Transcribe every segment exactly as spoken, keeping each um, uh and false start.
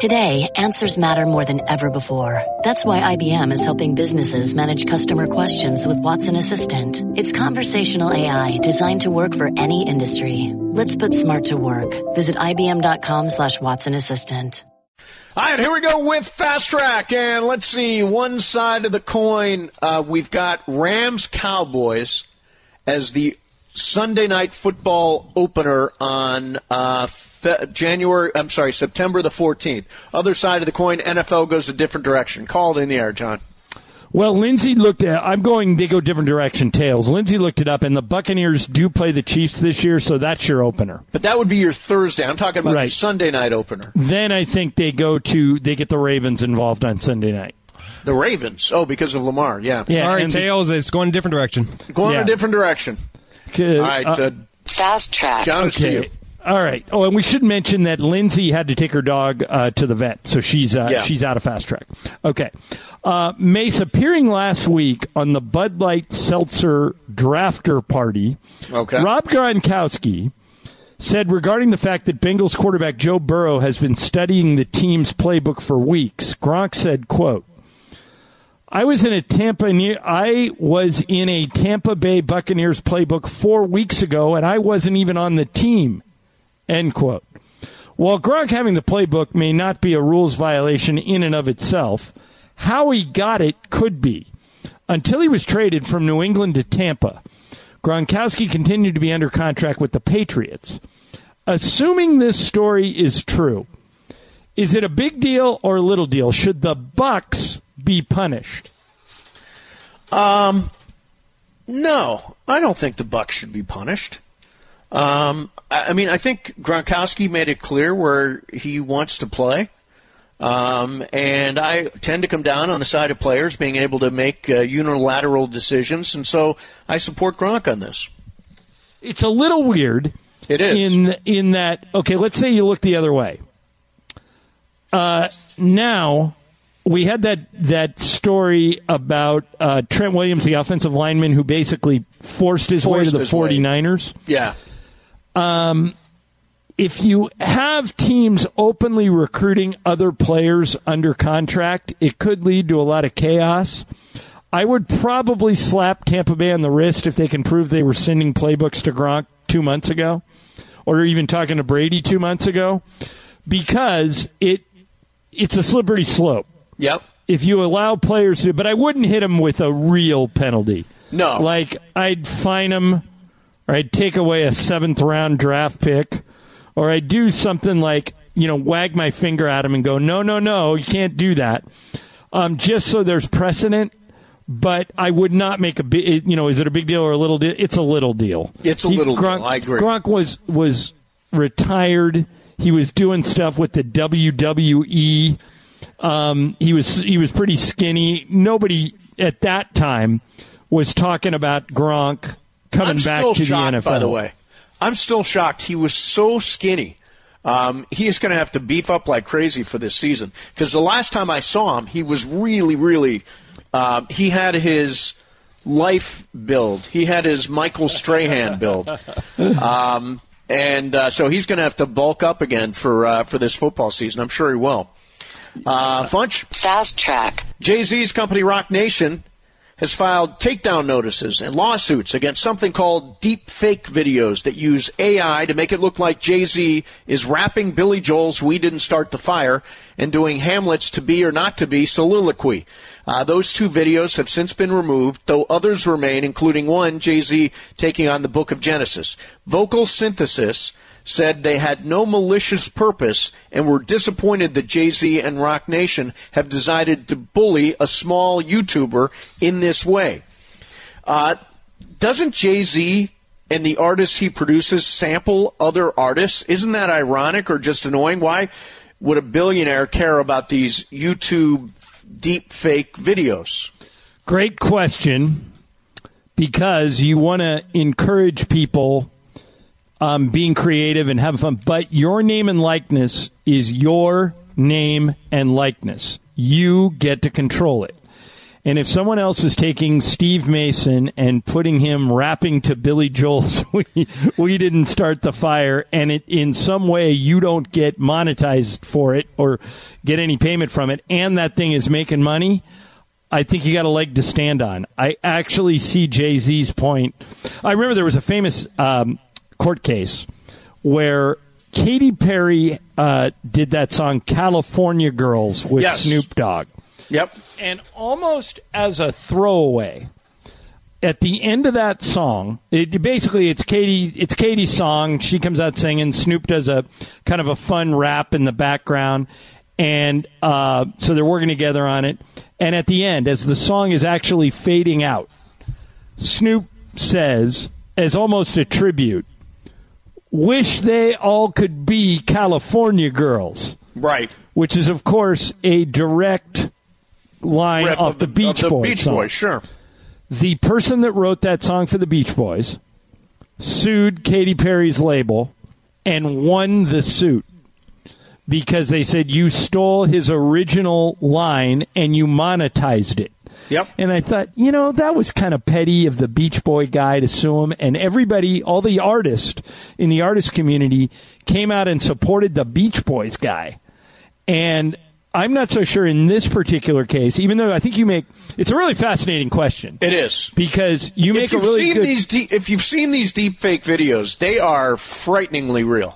Today, answers matter more than ever before. That's why I B M is helping businesses manage customer questions with Watson Assistant. It's conversational A I designed to work for any industry. Let's put smart to work. Visit ibm.com slash Watson Assistant. All right, here we go with Fast Track. And let's see, one side of the coin, uh, we've got Rams-Cowboys as the Sunday night football opener on uh, fe- January, I'm sorry, September the fourteenth. Other side of the coin, N F L goes a different direction. Call it in the air, John. Well, Lindsay looked at, I'm going, they go different direction, tails. Lindsay looked it up, and the Buccaneers do play the Chiefs this year, so that's your opener. But that would be your Thursday. I'm talking about right. your Sunday night opener. Then I think they go to, they get the Ravens involved on Sunday night. The Ravens? Oh, because of Lamar, yeah. yeah Sorry, tails, the, it's going a different direction. Going yeah. a different direction. Uh, All right. Uh, Fast Track. John, okay. All right. Oh, and we should mention that Lindsay had to take her dog uh, to the vet, so she's uh, yeah. she's out of Fast Track. Okay. Uh, Mace, appearing last week on the Bud Light Seltzer Drafter Party, okay. Rob Gronkowski said regarding the fact that Bengals quarterback Joe Burrow has been studying the team's playbook for weeks, Gronk said, quote, I was in a Tampa I was in a Tampa Bay Buccaneers playbook four weeks ago, and I wasn't even on the team. End quote. While Gronk having the playbook may not be a rules violation in and of itself, how he got it could be. Until he was traded from New England to Tampa, Gronkowski continued to be under contract with the Patriots. Assuming this story is true, is it a big deal or a little deal? Should the Bucs be punished? Um, no, I don't think the Bucs should be punished. Um, I, I mean, I think Gronkowski made it clear where he wants to play. Um, and I tend to come down on the side of players being able to make uh, unilateral decisions, and so I support Gronk on this. It's a little weird. It is. In, in that, okay, let's say you look the other way. Uh, now... We had that, that story about uh, Trent Williams, the offensive lineman, who basically forced his forced way to the 49ers. Way. Yeah. Um, if you have teams openly recruiting other players under contract, it could lead to a lot of chaos. I would probably slap Tampa Bay on the wrist if they can prove they were sending playbooks to Gronk two months ago, or even talking to Brady two months ago, because it it's a slippery slope. Yep. If you allow players to, but I wouldn't hit them with a real penalty. No. Like, I'd fine them, or I'd take away a seventh round draft pick, or I'd do something like, you know, wag my finger at them and go, no, no, no, you can't do that. Um, just so there's precedent, but I would not make a big, you know, is it a big deal or a little deal? It's a little deal. It's a he, little Gronk, deal, I agree. Gronk was, was retired. He was doing stuff with the W W E. Um, he was he was pretty skinny. Nobody at that time was talking about Gronk coming I'm back still to shocked, the N F L. By the way, I'm still shocked. He was so skinny. Um, he is going to have to beef up like crazy for this season, because the last time I saw him, he was really, really. Um, he had his life build. He had his Michael Strahan build. Um, and uh, so he's going to have to bulk up again for uh, for this football season. I'm sure he will. Uh, Funch? Fast Track. Jay-Z's company Rock Nation has filed takedown notices and lawsuits against something called deep fake videos that use A I to make it look like Jay-Z is rapping Billy Joel's We Didn't Start the Fire and doing Hamlet's To Be or Not to Be soliloquy. Uh, those two videos have since been removed, though others remain, including one, Jay-Z taking on the Book of Genesis. Vocal Synthesis said they had no malicious purpose and were disappointed that Jay-Z and Rock Nation have decided to bully a small YouTuber in this way. Uh, doesn't Jay-Z and the artists he produces sample other artists? Isn't that ironic or just annoying? Why would a billionaire care about these YouTube deep fake videos? Great question, because you want to encourage people Um, being creative and having fun, but your name and likeness is your name and likeness. You get to control it. And if someone else is taking Steve Mason and putting him rapping to Billy Joel's we, we didn't start the fire, and it, in some way you don't get monetized for it or get any payment from it, and that thing is making money, I think you got a leg to stand on. I actually see Jay-Z's point. I remember there was a famous um, court case where Katy Perry uh, did that song California Girls with yes. Snoop Dogg. Yep. And almost as a throwaway, at the end of that song, it, basically it's Katie, it's Katie's song. She comes out singing. Snoop does a kind of a fun rap in the background, and uh, so they're working together on it. And at the end, as the song is actually fading out, Snoop says, as almost a tribute, "Wish they all could be California girls." Right. Which is, of course, a direct line Rip off of the, the Beach of the Boys Beach song. Boys, sure. The person that wrote that song for the Beach Boys sued Katy Perry's label and won the suit because they said you stole his original line and you monetized it. Yep. And I thought, you know, that was kind of petty of the Beach Boy guy to sue him. And everybody, all the artists in the artist community came out and supported the Beach Boys guy. And I'm not so sure in this particular case, even though I think you make it's a really fascinating question. It is, because you make if you've a really seen good. These deep, if you've seen these deep fake videos, they are frighteningly real.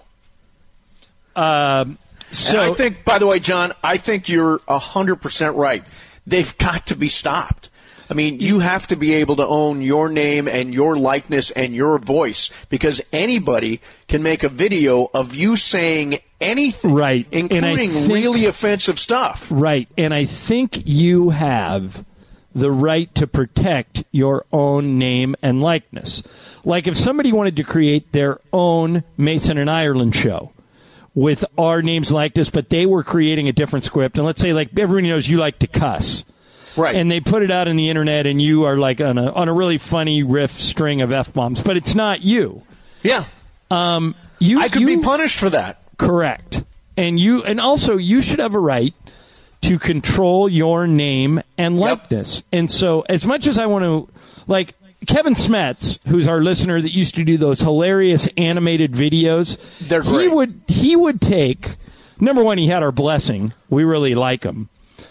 Um, so and I think, by the way, John, I think you're a hundred percent right. They've got to be stopped. I mean, you have to be able to own your name and your likeness and your voice, because anybody can make a video of you saying anything, right, including think, really offensive stuff. Right, and I think you have the right to protect your own name and likeness. Like if somebody wanted to create their own Mason and Ireland show with our names and likeness, but they were creating a different script, and let's say like everybody knows you like to cuss. Right. And they put it out on the internet, and you are like on a on a really funny riff string of F-bombs, but it's not you. Yeah. Um, you I could you, be punished for that. Correct. And you and also you should have a right to control your name and likeness. Yep. And so as much as I want to, like Kevin Smets, who's our listener that used to do those hilarious animated videos, they're great. He would he would take, number one, he had our blessing. We really like him.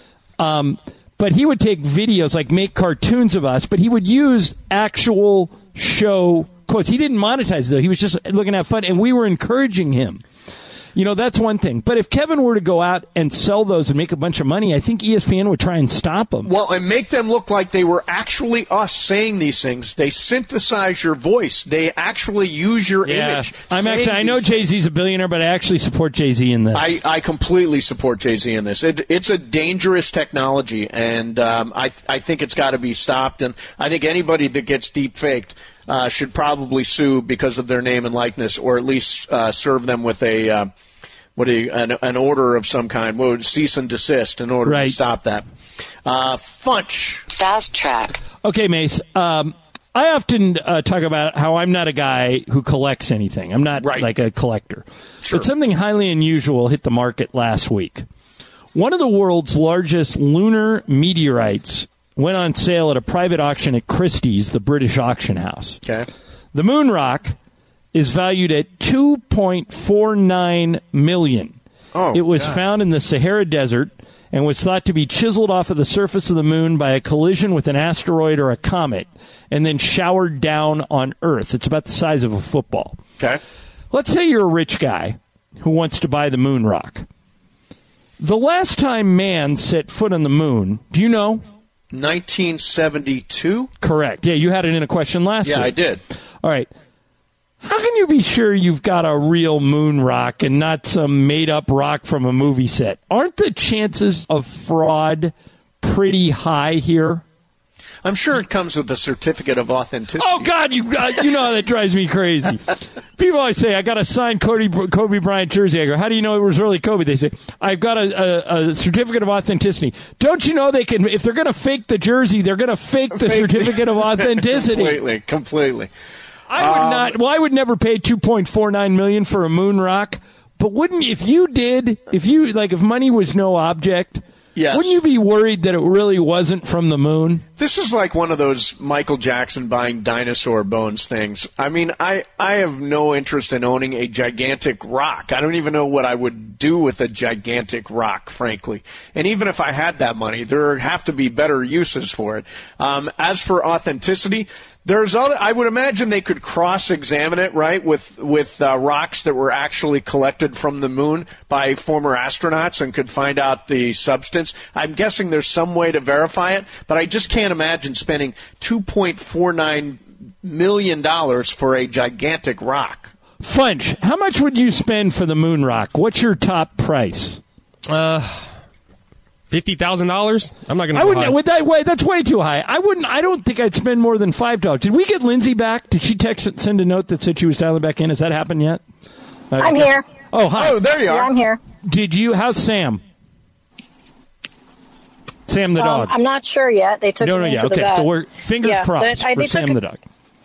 Um But he would take videos, like make cartoons of us, but he would use actual show quotes. He didn't monetize, though. He was just looking to have fun, and we were encouraging him. You know, that's one thing. But if Kevin were to go out and sell those and make a bunch of money, I think E S P N would try and stop him. Well, and make them look like they were actually us saying these things. They synthesize your voice. They actually use your yeah. image. I'm actually, I know Jay-Z's a billionaire, but I actually support Jay-Z in this. I, I completely support Jay-Z in this. It, it's a dangerous technology, and um, I, I think it's got to be stopped. And I think anybody that gets deep faked uh, should probably sue because of their name and likeness, or at least uh, serve them with a uh, what a, an, an order of some kind, well, cease and desist in order right. to stop that. Uh, Funch. Fast track. Okay, Mace. Um, I often uh, talk about how I'm not a guy who collects anything. I'm not right. like a collector. Sure. But something highly unusual hit the market last week. One of the world's largest lunar meteorites went on sale at a private auction at Christie's, the British auction house. Okay. The moon rock is valued at two point four nine million dollars. Oh, it was God. found in the Sahara Desert and was thought to be chiseled off of the surface of the moon by a collision with an asteroid or a comet and then showered down on Earth. It's about the size of a football. Okay. Let's say you're a rich guy who wants to buy the moon rock. The last time man set foot on the moon, do you know? nineteen seventy-two? Correct. Yeah, you had it in a question last yeah, week. Yeah, I did. All right. How can you be sure you've got a real moon rock and not some made-up rock from a movie set? Aren't the chances of fraud pretty high here? I'm sure it comes with a certificate of authenticity. Oh, God, you uh, you know how that drives me crazy. People always say, I got a signed Kobe, Kobe Bryant jersey. I go, how do you know it was really Kobe? They say, I've got a, a, a certificate of authenticity. Don't you know they can, if they're going to fake the jersey, they're going to fake the fake certificate of authenticity. Completely, completely. I would um, not, well, I would never pay two point four nine million dollars for a moon rock, but wouldn't, if you did, if you, like, if money was no object, Yes. Wouldn't you be worried that it really wasn't from the moon? This is like one of those Michael Jackson buying dinosaur bones things. I mean, I, I have no interest in owning a gigantic rock. I don't even know what I would do with a gigantic rock, frankly. And even if I had that money, there have to be better uses for it. Um, as for authenticity, there's other. I would imagine they could cross-examine it, right, with with uh, rocks that were actually collected from the moon by former astronauts and could find out the substance. I'm guessing there's some way to verify it, but I just can't imagine spending two point four nine million dollars for a gigantic rock. Funch, how much would you spend for the moon rock? What's your top price? Uh, fifty thousand dollars. I'm not going to. I wouldn't. With that way, that's way too high. I wouldn't. I don't think I'd spend more than five dollars. Did we get Lindsay back? Did she text send a note that said she was dialing back in? Has that happened yet? Uh, I'm here. Oh, hi. Oh, there you are. Yeah, I'm here. Did you? How's Sam? Sam the Um, dog. I'm not sure yet. They took no, him no, into yeah, the okay. vet. So we're fingers Yeah, crossed they- I- for they Sam took the it- dog.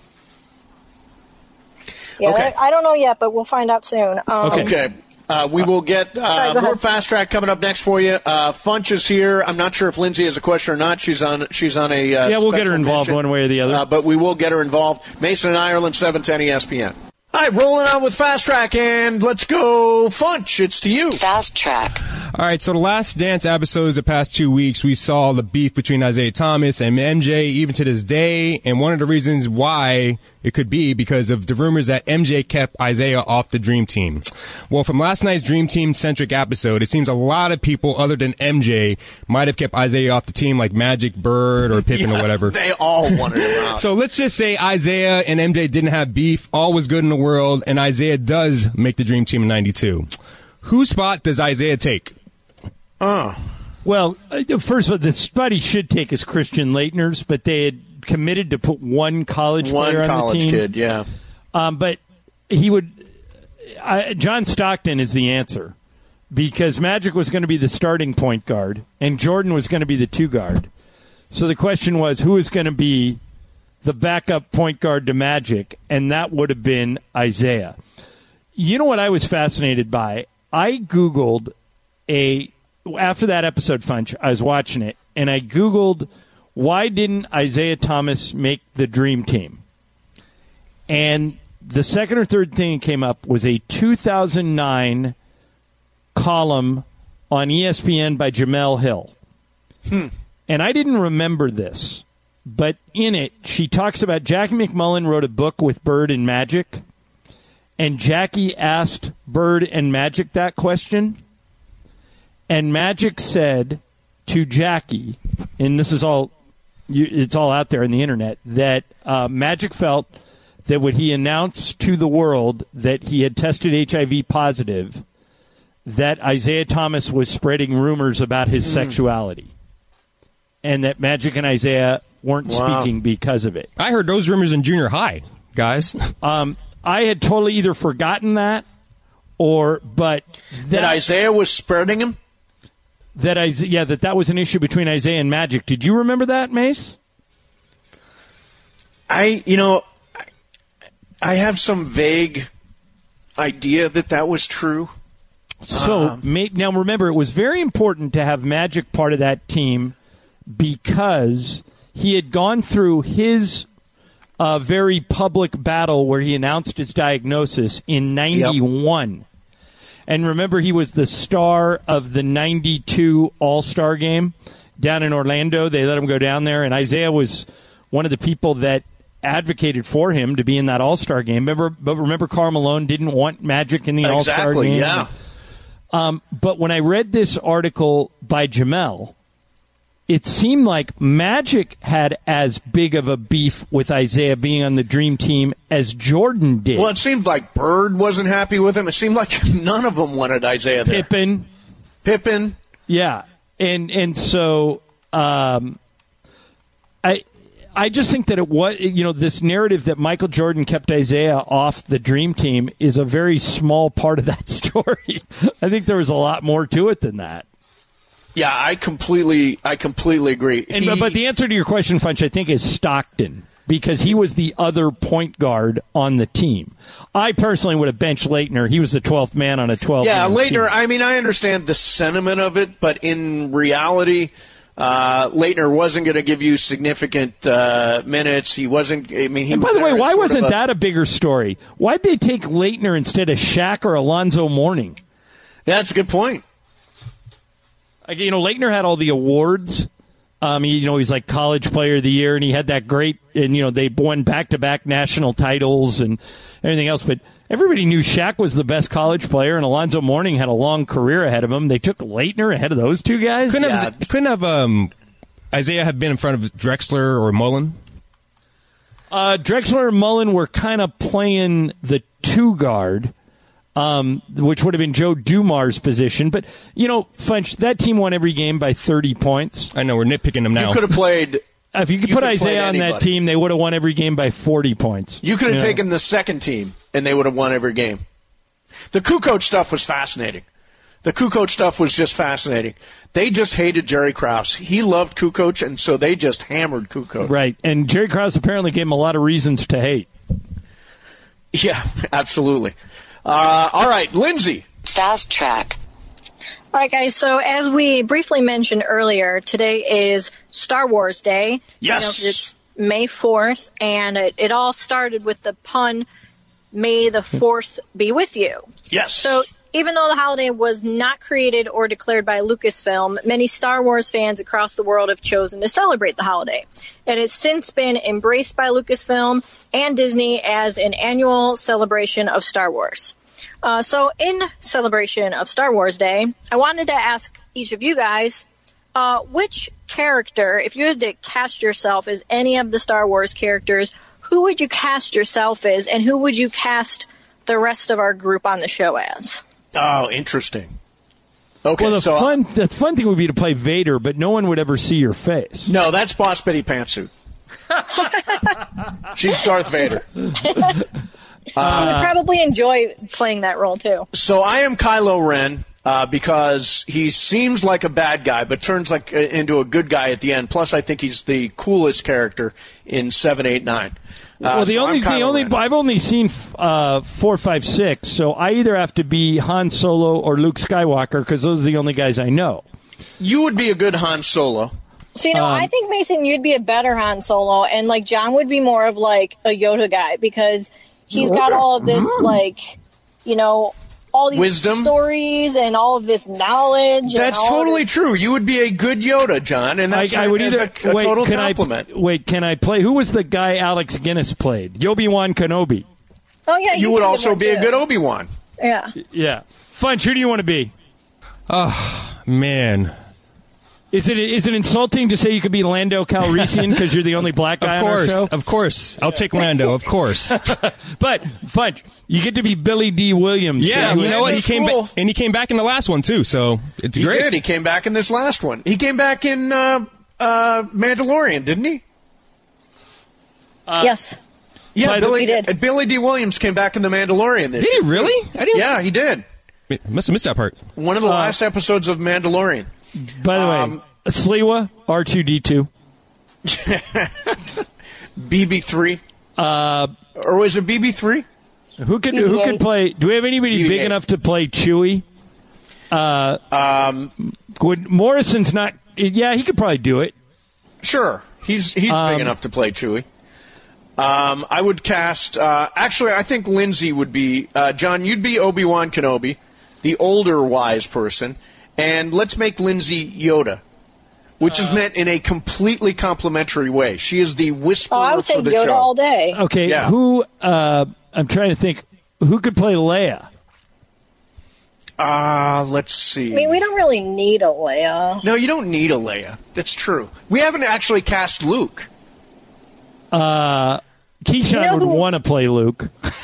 Yeah, Okay. I don't know yet, but we'll find out soon. Um, Okay. Okay. Uh, we will get uh, Sorry, go more ahead. Fast Track coming up next for you. Uh, Funch is here. I'm not sure if Lindsay has a question or not. She's on She's on a uh, Yeah, we'll get her special involved mission. one way or the other. Uh, but we will get her involved. Mason and Ireland, seven ten E S P N. All right, rolling on with Fast Track, and let's go, Funch. It's to you. Fast Track. All right, so the Last Dance episodes the past two weeks, we saw the beef between Isaiah Thomas and M J even to this day, and one of the reasons why it could be because of the rumors that M J kept Isaiah off the Dream Team. Well, from last night's Dream Team-centric episode, it seems a lot of people other than M J might have kept Isaiah off the team, like Magic, Bird, or Pippen Yeah, or whatever. They all wanted him out. So let's just say Isaiah and M J didn't have beef, all was good in the world, and Isaiah does make the Dream Team in ninety-two. Whose spot does Isaiah take? Oh. Well, uh, first of all, the spot he should take is Christian Laettner's, but they had committed to put one college One player on college the team. kid, yeah. Um, but he would. Uh, John Stockton is the answer because Magic was going to be the starting point guard and Jordan was going to be the two guard. So the question was, who is going to be the backup point guard to Magic, and that would have been Isaiah. You know what I was fascinated by? I Googled a after that episode, Funch, I was watching it, and I Googled why didn't Isaiah Thomas make the Dream Team? And the second or third thing that came up was a two thousand nine column on E S P N by Jamel Hill. Hmm. And I didn't remember this, but in it, she talks about Jackie McMullen wrote a book with Bird and Magic, and Jackie asked Bird and Magic that question, and Magic said to Jackie, and this is all, it's all out there on the internet, that uh, Magic felt that when he announced to the world that he had tested H I V positive, that Isaiah Thomas was spreading rumors about his mm. sexuality, and that Magic and Isaiah weren't wow. speaking because of it. I heard those rumors in junior high, guys. Um, I had totally either forgotten that, or but that, that Isaiah was spreading him. That Isaiah, yeah, that that was an issue between Isaiah and Magic. Did you remember that, Mace? I, you know, I, I have some vague idea that that was true. So um, may, now remember, it was very important to have Magic part of that team because he had gone through his uh, very public battle where he announced his diagnosis in ninety-one. Yep. And remember, he was the star of the ninety-two All-Star game down in Orlando. They let him go down there, and Isaiah was one of the people that advocated for him to be in that All-Star game. Remember, but remember, Karl Malone didn't want Magic in the exactly, All-Star game. Yeah. Um, but when I read this article by Jamel, it seemed like Magic had as big of a beef with Isaiah being on the Dream Team as Jordan did. Well, it seemed like Bird wasn't happy with him. It seemed like none of them wanted Isaiah there. Pippen. Pippen. Yeah. And and so um, I I just think that it was, you know, this narrative that Michael Jordan kept Isaiah off the Dream Team is a very small part of that story. I think there was a lot more to it than that. Yeah, I completely, I completely agree. And, he, but the answer to your question, Funch, I think is Stockton. because he was the other point guard on the team. I personally would have benched Leitner. He was the twelfth man on a twelve. Yeah, Leitner, team. I mean, I understand the sentiment of it, but in reality, uh, Leitner wasn't going to give you significant uh, minutes. He wasn't, I mean, he and was by the way, there why as sort wasn't of a, that a bigger story? Why'd they take Leitner instead of Shaq or Alonzo Mourning? That's a good point. Like, you know, Leitner had all the awards. Um, he, you know, he's like college player of the year, and he had that great, and, you know, they won back-to-back national titles and everything else. But everybody knew Shaq was the best college player, and Alonzo Mourning had a long career ahead of him. They took Leitner ahead of those two guys? Couldn't Yeah. have, couldn't have um, Isaiah have been in front of Drexler or Mullen? Uh, Drexler and Mullen were kind of playing the two-guard. Um, which would have been Joe Dumars' position. But, you know, Funch, that team won every game by thirty points. I know, we're nitpicking them now. You could have played. If you could You put could have played Isaiah on that anybody. team, they would have won every game by forty points. You could have know? taken the second team, and they would have won every game. The Kukoc stuff was fascinating. The Kukoc stuff was just fascinating. They just hated Jerry Krause. He loved Kukoc, and so they just hammered Kukoc. Right, and Jerry Krause apparently gave him a lot of reasons to hate. Yeah, absolutely. Uh, all right, Lindsay. Fast track. All right, guys. So as we briefly mentioned earlier, today is Star Wars Day. Yes. You know, 'cause it's May fourth, and it, it all started with the pun, "May the fourth be with you." Yes. So even though the holiday was not created or declared by Lucasfilm, many Star Wars fans across the world have chosen to celebrate the holiday. It has since been embraced by Lucasfilm and Disney as an annual celebration of Star Wars. Uh, so in celebration of Star Wars Day, I wanted to ask each of you guys, uh, which character, if you had to cast yourself as any of the Star Wars characters, who would you cast yourself as, and who would you cast the rest of our group on the show as? Oh, interesting. Okay, Well, the so fun the fun thing would be to play Vader, but no one would ever see your face. no, that's Boss Betty Pantsuit. She's Darth Vader. I would probably enjoy playing that role too. So I am Kylo Ren uh, because he seems like a bad guy, but turns like uh, into a good guy at the end. Plus, I think he's the coolest character in seven, eight, nine. Uh, well, the so only I'm the Kylo only Ren. I've only seen uh, four, five, six, so I either have to be Han Solo or Luke Skywalker because those are the only guys I know. You would be a good Han Solo. So, you know, Um, I think, Mason, you'd be a better Han Solo, and, like, John would be more of, like, a Yoda guy, because he's got all of this, like, you know, all these Wisdom. stories and all of this knowledge. and That's all of totally this- true. You would be a good Yoda, John, and that's I, I would that's either a, a wait. total Can compliment. I wait? Can I play? Who was the guy Alex Guinness played? Obi-Wan Kenobi. Oh, yeah. you he's would a good also one, be a too. good Obi-Wan. Yeah. Yeah. Funch, who do you want to be? Man. Is it is it insulting to say you could be Lando Calrissian because you're the only black guy Of on our course, show? of course. I'll take Lando, of course. But Funch, you get to be Billy D. Williams. Yeah, Yeah, you know what? He Lando's came cool. back, and he came back in the last one too. So it's He great. did. He came back in this last one. He came back in uh, uh, Mandalorian, didn't he? yes. Yeah, By the- Billy, He did. uh, Billy D. Williams came back in the Mandalorian this Did year. he really? I didn't. Yeah, he did. Must have missed that part. One of the last episodes of Mandalorian. By the Um, way, Sliwa, R two D two. B B three. Uh, or was it B B three? Who could B B who eight. could play? Do we have anybody B B big eight. enough to play Chewie? Uh, um, would Morrison's not? Yeah, he could probably do it. Sure. He's he's Um, big enough to play Chewie. Um, I would cast. Uh, actually, I think Lindsay would be. Uh, John, you'd be Obi-Wan Kenobi, the older wise person, and let's make Lindsay Yoda, which Uh, is meant in a completely complimentary way. She is the whisperer Oh, I would for take the Yoda show. all day. Okay, Yeah. who? Uh, I'm trying to think. Who could play Leia? Uh, let's see. I mean, we don't really need a Leia. No, you don't need a Leia. That's true. We haven't actually cast Luke. Uh, Keyshawn You know would who- want to play Luke.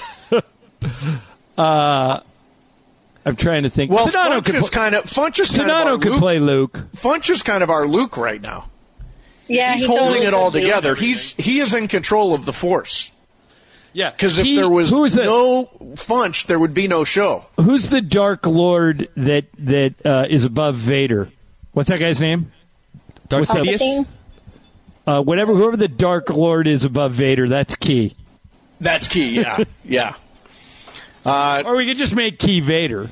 uh, I'm trying to think. Well, Sedano Funch could, is pl- kind of Funch is kind of Sedano our could Luke. play Luke. Funch is kind of our Luke right now. Yeah, He's he holding totally it all could do together. everything. He's he is in control of the Force. Yeah, Because if He- there was who's the, no Funch, there would be no show. who's the Dark Lord that that uh, is above Vader? What's that guy's name? Darth What's up? Sidious? Palpatine? Uh, whatever, whoever the Dark Lord is above Vader, that's Key. That's Key, yeah, yeah. Uh, or we could just make Key Vader.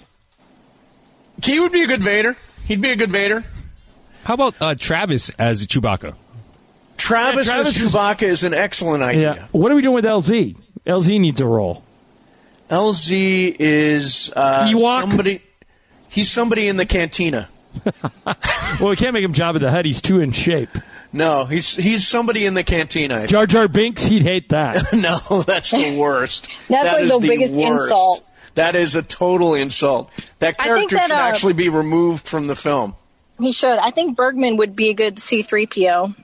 Key would be a good Vader. He'd be a good Vader. How about uh, Travis as Chewbacca? Travis, yeah, Travis as Chewbacca is, is an excellent idea. Yeah. What are we doing with L Z? L Z needs a role. L Z is uh, somebody. He's somebody in the cantina. Well, we can't make him Jabba the Hutt. He's too in shape. No, he's he's somebody in the cantina. Jar Jar Binks, he'd hate that. No, that's the worst. That's that like the, the biggest worst. insult. That is a total insult. That character that, should uh, actually be removed from the film. He should. I think Bergman would be a good C three P O.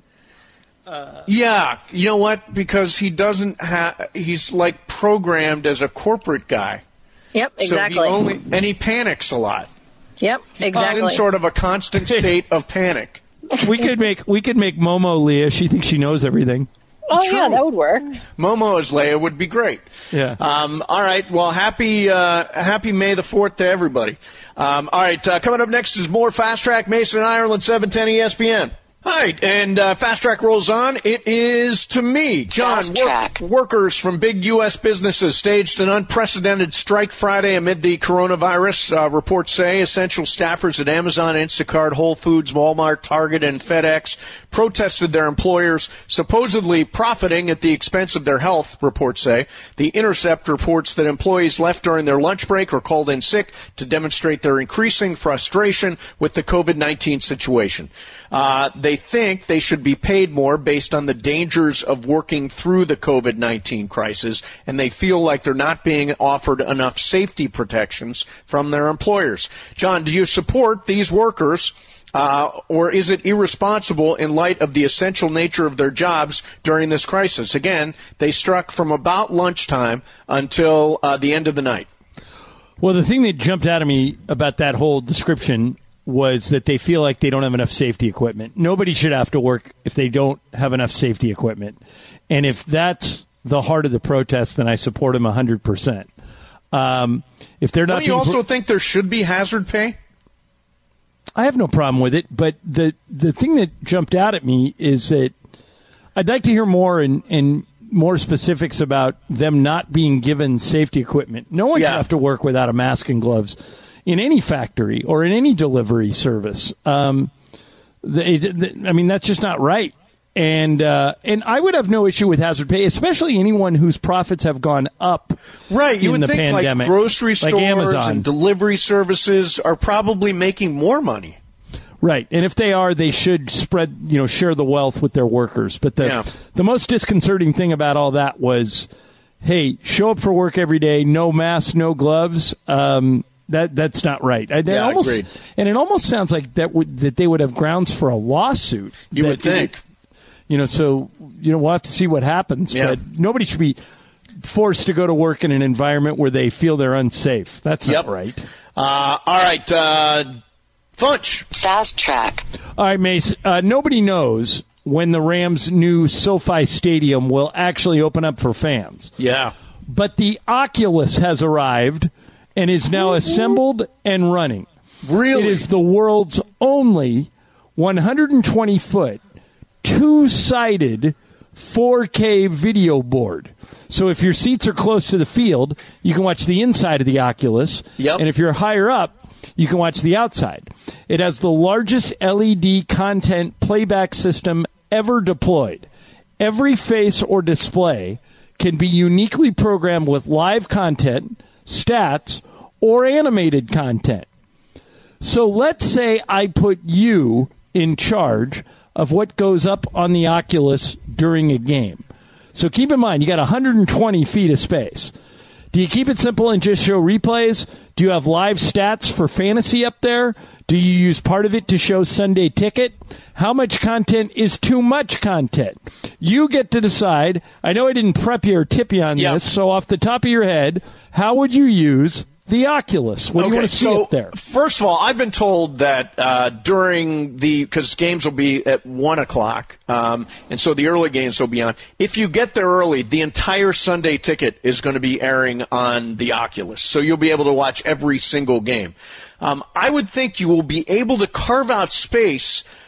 Uh, yeah, you know what? Because he doesn't have. He's like programmed as a corporate guy. Yep, exactly. So he only, and he panics a lot. Yep, exactly. He's in sort of a constant state of panic. We could make we could make Momo Leia. She thinks she knows everything. Oh, True. yeah, that would work. Momo as Leia would be great. Yeah. Um, all right. Well, happy uh, happy May the fourth to everybody. Um, all right. Uh, coming up next is more Fast Track. Mason Ireland, seven ten E S P N. All right, and uh, Fast Track rolls on. It is to me, John. Work, workers from big U S businesses staged an unprecedented strike Friday amid the coronavirus. Uh, reports say essential staffers at Amazon, Instacart, Whole Foods, Walmart, Target, and FedEx protested their employers supposedly profiting at the expense of their health, reports say. The Intercept reports that employees left during their lunch break or called in sick to demonstrate their increasing frustration with the COVID nineteen situation. Uh, they think they should be paid more based on the dangers of working through the COVID nineteen crisis, and they feel like they're not being offered enough safety protections from their employers. John, do you support these workers, uh, or is it irresponsible in light of the essential nature of their jobs during this crisis? Again, they struck from about lunchtime until uh, the end of the night. Well, the thing that jumped out at me about that whole description was that they feel like they don't have enough safety equipment. Nobody should have to work if they don't have enough safety equipment. And if that's the heart of the protest, then I support them one hundred percent. Um, if they're not, don't you also pro- think there should be hazard pay? I have no problem with it, but the the thing that jumped out at me is that I'd like to hear more and, and more specifics about them not being given safety equipment. No one yeah. should have to work without a mask and gloves in any factory or in any delivery service. Um, they, they, I mean, that's just not right. And uh, and I would have no issue with hazard pay, especially anyone whose profits have gone up. Right, you in would the think pandemic, like grocery stores like Amazon and delivery services are probably making more money. Right, and if they are, they should spread, you know, share the wealth with their workers. But the yeah. the most disconcerting thing about all that was, hey, show up for work every day, no mask, no gloves. Um, That that's not right. I, yeah, almost, agreed. And it almost sounds like that would that they would have grounds for a lawsuit. You would think. Would, you know, so you know we'll have to see what happens. Yeah. But nobody should be forced to go to work in an environment where they feel they're unsafe. That's yep. not right. Uh, all right, uh, Funch. Fast Track. All right, Mace. Uh, nobody knows when the Rams' new SoFi Stadium will actually open up for fans. Yeah. But the Oculus has arrived and is now assembled and running. Really? It is the world's only one hundred twenty foot, two-sided four K video board. So if your seats are close to the field, you can watch the inside of the Oculus. Yep. And if you're higher up, you can watch the outside. It has the largest L E D content playback system ever deployed. Every face or display can be uniquely programmed with live content, stats, or animated content. So let's say I put you in charge of what goes up on the Oculus during a game. So keep in mind, you got one hundred twenty feet of space. Do you keep it simple and just show replays? Do you have live stats for fantasy up there? Do you use part of it to show Sunday Ticket? How much content is too much content? You get to decide. I know I didn't prep you or tip you on yep. this, so off the top of your head, how would you use the Oculus? What do okay, you want to see so up there? First of all, I've been told that uh, during the, because games will be at one o'clock, um, and so the early games will be on. If you get there early, the entire Sunday Ticket is going to be airing on the Oculus, so you'll be able to watch every single game. Um, I would think you will be able to carve out space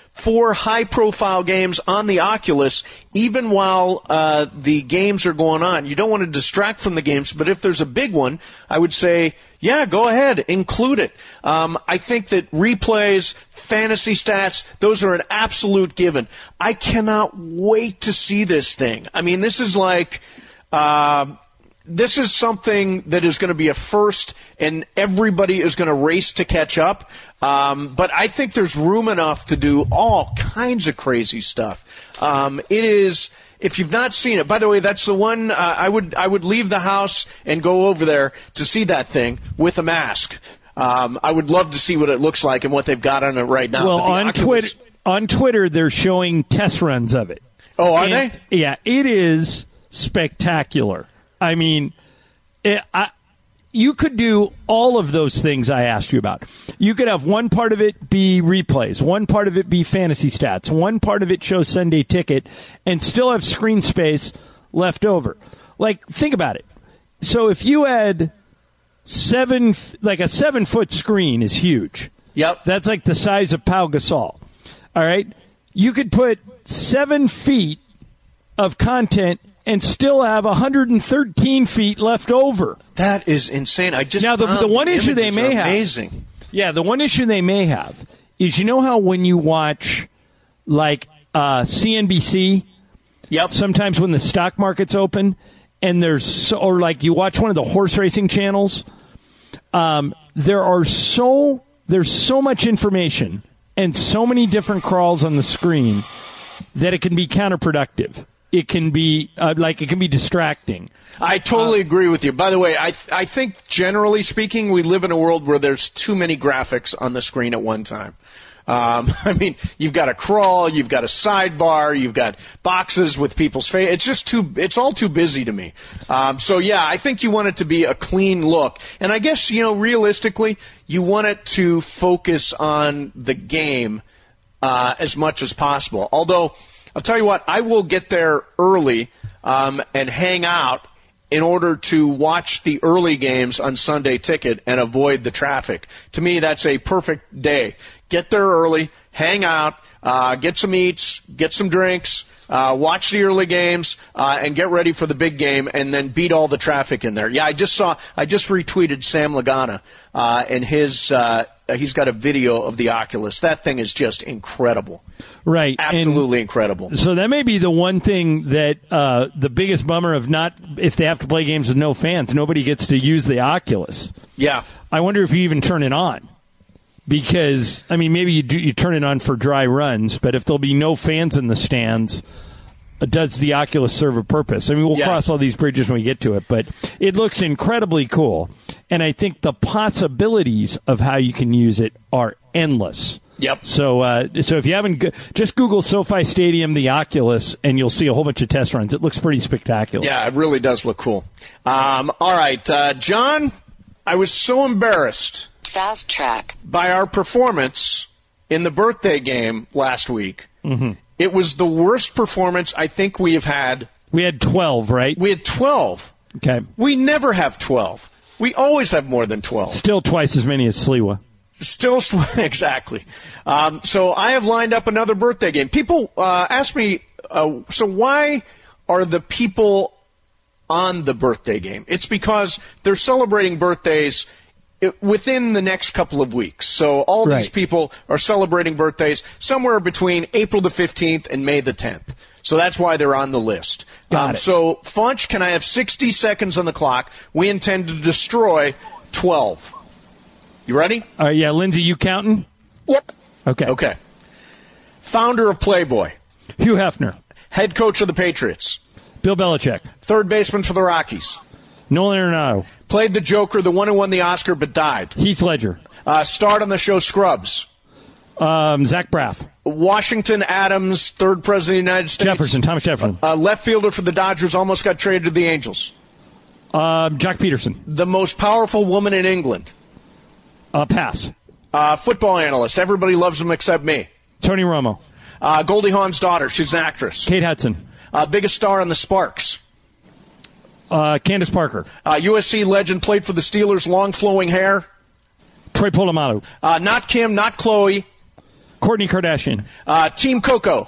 for high-profile games on the Oculus, even while uh, the games are going on. You don't want to distract from the games, but if there's a big one, I would say, yeah, go ahead, include it. Um, I think that replays, fantasy stats, those are an absolute given. I cannot wait to see this thing. I mean, this is like... Uh, This is something that is going to be a first, and everybody is going to race to catch up. Um, but I think there's room enough to do all kinds of crazy stuff. Um, it is, if you've not seen it, by the way, that's the one uh, I would I would leave the house and go over there to see that thing with a mask. Um, I would love to see what it looks like and what they've got on it right now. Well, on Oculus... Twitter, on Twitter, they're showing test runs of it. Oh, are and, they? Yeah, it is spectacular. I mean, it, I, you could do all of those things I asked you about. You could have one part of it be replays, one part of it be fantasy stats, one part of it show Sunday Ticket, and still have screen space left over. Like, think about it. So if you had seven, like a seven-foot screen is huge. Yep. That's like the size of Pau Gasol. All right? You could put seven feet of content and still have one hundred thirteen feet left over. That is insane. I just now the, the one the issue they may have. Amazing. Yeah, the one issue they may have is, you know how when you watch like uh, C N B C, yep. sometimes when the stock market's open, and there's so, or like you watch one of the horse racing channels, um, there are so there's so much information and so many different crawls on the screen that it can be counterproductive. It can be uh, like it can be distracting. I totally uh, agree with you. By the way, I th- I think generally speaking, we live in a world where there's too many graphics on the screen at one time. Um, I mean, you've got a crawl, you've got a sidebar, you've got boxes with people's face. It's just too. It's all too busy to me. Um, so yeah, I think you want it to be a clean look, and I guess you know realistically, you want it to focus on the game uh, as much as possible. Although, I'll tell you what, I will get there early um, and hang out in order to watch the early games on Sunday Ticket and avoid the traffic. To me, that's a perfect day. Get there early, hang out, uh, get some eats, get some drinks, uh, watch the early games, uh, and get ready for the big game, and then beat all the traffic in there. Yeah, I just saw, I just retweeted Sam Lagana uh, and his. Uh, He's got a video of the Oculus. That thing is just incredible. Right. Absolutely and incredible. So that may be the one thing that uh, the biggest bummer of not, if they have to play games with no fans, nobody gets to use the Oculus. Yeah. I wonder if you even turn it on. Because, I mean, maybe you do, you turn it on for dry runs, but if there'll be no fans in the stands, does the Oculus serve a purpose? I mean, we'll yeah. cross all these bridges when we get to it, but it looks incredibly cool. And I think the possibilities of how you can use it are endless. Yep. So, uh, so if you haven't, just Google SoFi Stadium, the Oculus, and you'll see a whole bunch of test runs. It looks pretty spectacular. Yeah, it really does look cool. Um, all right, uh, John, I was so embarrassed. Fast track. By our performance in the birthday game last week. Mm-hmm. It was the worst performance I think we have had. We had twelve, right? We had twelve. Okay. We never have twelve. We always have more than twelve. Still twice as many as Sliwa. Still, exactly. Um, so I have lined up another birthday game. People uh, ask me, uh, so why are the people on the birthday game? It's because they're celebrating birthdays within the next couple of weeks. So all right. these people are celebrating birthdays somewhere between April the fifteenth and May the tenth. So that's why they're on the list. Got um, it. So, Funch, can I have sixty seconds on the clock? We intend to destroy twelve. You ready? Uh, yeah, Lindsay, you counting? Yep. Okay. Okay. Founder of Playboy. Hugh Hefner. Head coach of the Patriots. Bill Belichick. Third baseman for the Rockies. Nolan Arenado. Played the Joker, the one who won the Oscar but died. Heath Ledger. Uh, starred on the show Scrubs. Um, Zach Braff. Washington Adams, third president of the United States. Jefferson, Thomas Jefferson. Uh, left fielder for the Dodgers, almost got traded to the Angels. Um, Jack Peterson. The most powerful woman in England. Uh, pass. Uh, football analyst. Everybody loves him except me. Tony Romo. Uh, Goldie Hawn's daughter. She's an actress. Kate Hudson. Uh, biggest star on the Sparks. Uh, Candace Parker. Uh, U S C legend, played for the Steelers, long flowing hair. Troy Polamalu. Uh, not Kim, not Chloe. Kourtney Kardashian. Uh, Team Coco.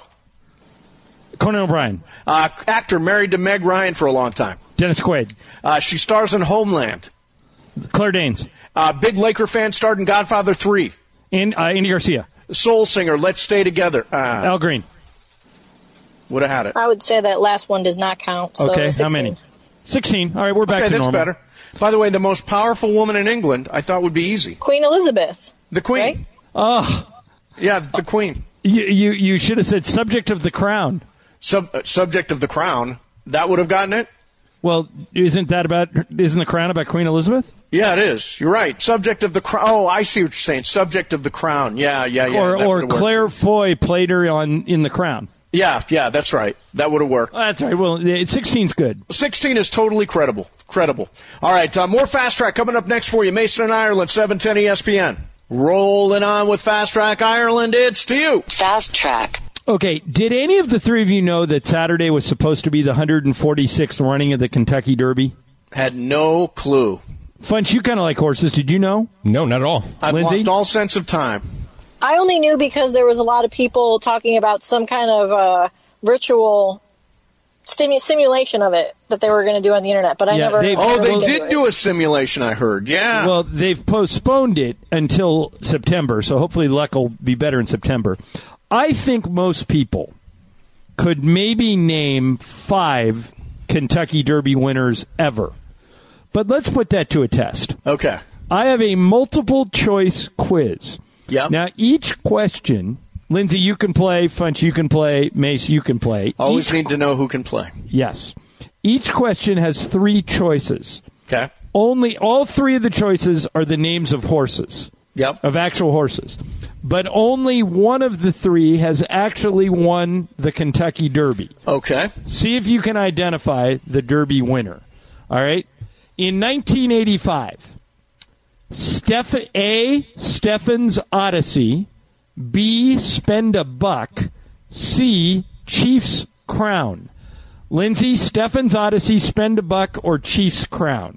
Conan O'Brien. Uh, actor married to Meg Ryan for a long time. Dennis Quaid. Uh, she stars in Homeland. Claire Danes. Uh, big Laker fan, starred in Godfather three. And, uh, Andy Garcia. Soul singer, Let's Stay Together. Uh, Al Green. Would have had it. I would say that last one does not count. So Okay, sixteen. how many? sixteen. All right, we're back Okay, to that's normal. better. By the way, the most powerful woman in England, I thought would be easy. Queen Elizabeth. The Queen. Right? Oh, Yeah, the Queen. you, you, you should have said subject of the crown. Sub- uh, subject of the crown. That would have gotten it? Well, isn't that about, isn't the crown about Queen Elizabeth? Yeah, it is. You're right. Subject of the crown. Oh, I see what you're saying. Subject of the crown. Yeah, yeah, yeah. or that or would've worked. Claire Foy played her on in The Crown. Yeah, yeah, that's right. That would have worked. Oh, that's right. Well, sixteen's good. sixteen is totally credible. Credible. All right, uh, more Fast Track coming up next for you. Mason and Ireland, seven ten E S P N. Rolling on with Fast Track Ireland. It's to you. Fast Track. Okay, did any of the three of you know that Saturday was supposed to be the one hundred forty-sixth running of the Kentucky Derby? Had no clue. Funch, you kind of like horses. Did you know? No, not at all. I've Lindsay? lost all sense of time. I only knew because there was a lot of people talking about some kind of uh, virtual stimu- simulation of it that they were going to do on the internet, but I Yeah, never. they've- Oh, never they looked did into do it. a simulation, I heard. Yeah. Well, they've postponed it until September, so hopefully luck will be better in September. I think most people could maybe name five Kentucky Derby winners ever. But let's put that to a test. okay. I have a multiple choice quiz. Yeah. Now, each question, Lindsay, you can play, Funch, you can play, Mace, you can play. Always Each- need to know who can play. Yes. Each question has three choices. Okay. Only all three of the choices are the names of horses, Yep. of actual horses. But only one of the three has actually won the Kentucky Derby. Okay. See if you can identify the Derby winner. All right? In nineteen eighty-five, Steph- A. Stephen's Odyssey, B. Spend a Buck, C. Chief's Crown. Lindsay, Stephen's Odyssey, Spend a Buck, or Chief's Crown?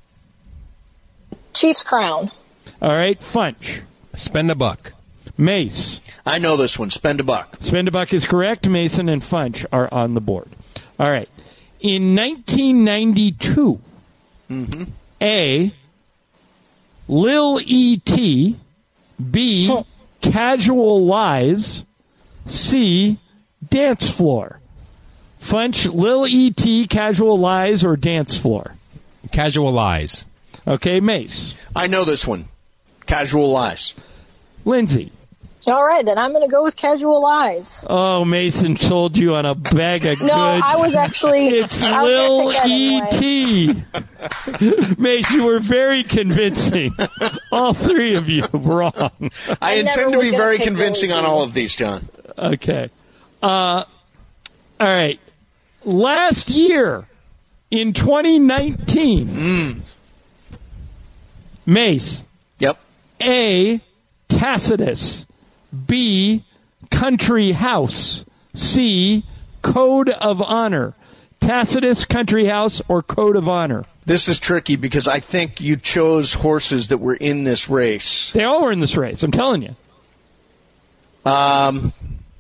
Chief's Crown. All right, Funch. Spend a buck. Mace. I know this one. Spend a buck. Spend a Buck is correct. Mason and Funch are on the board. All right. In nineteen ninety-two, Mm-hmm. A. Lil E T, B. Casual Lies, C. Dance Floor. Funch, Lil E T, Casual Lies, or Dance Floor? Casual lies. Okay, Mace. I know this one. Casual Lies. Lindsay. All right, then I'm going to go with Casual Lies. Oh, Mason sold you on a bag of No, goods. I was actually. It's I was Lil gonna pick E that anyway. T. Mace, you were very convincing. All three of you wrong. I, I never intend to was be gonna very pick convincing Lily on T. all of these, John. Okay. Uh, all right. Last year, in twenty nineteen, Mm. Mace, Yep. A, Tacitus, B, Country House, C, Code of Honor. Tacitus, Country House, or Code of Honor? This is tricky because I think you chose horses that were in this race. They all were in this race, I'm telling you. Um,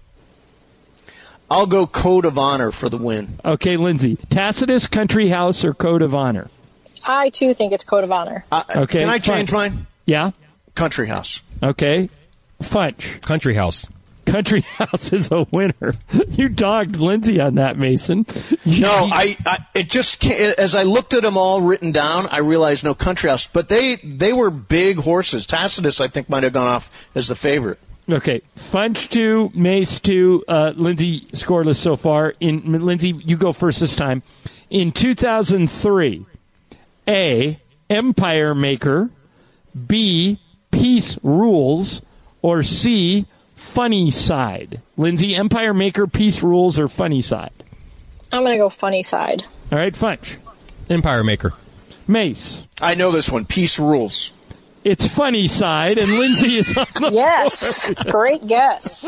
I'll go Code of Honor for the win. Okay, Lindsay. Tacitus, Country House, or Code of Honor? I, too, think it's Code of Honor. Uh, Okay, Can I fine. change mine? Yeah? Country House. Okay. Funch. Country house. Country House is a winner. You dogged Lindsay on that, Mason. You- No, I, I it just can't, as I looked at them all written down, I realized no Country House. But they they were big horses. Tacitus, I think, might have gone off as the favorite. Okay. Funch two, Mace two, uh, Lindsay scoreless so far. In Lindsay, you go first this time. In two thousand three, A, Empire Maker, B, Peace Rules, or C, Funny Side. Lindsay, Empire Maker, Peace Rules, or Funny Side? I'm going to go Funny Side. All right, Funch. Empire Maker. Mace. I know this one. Peace Rules. It's Funny Side, and Lindsay is on the Yes. Great guess.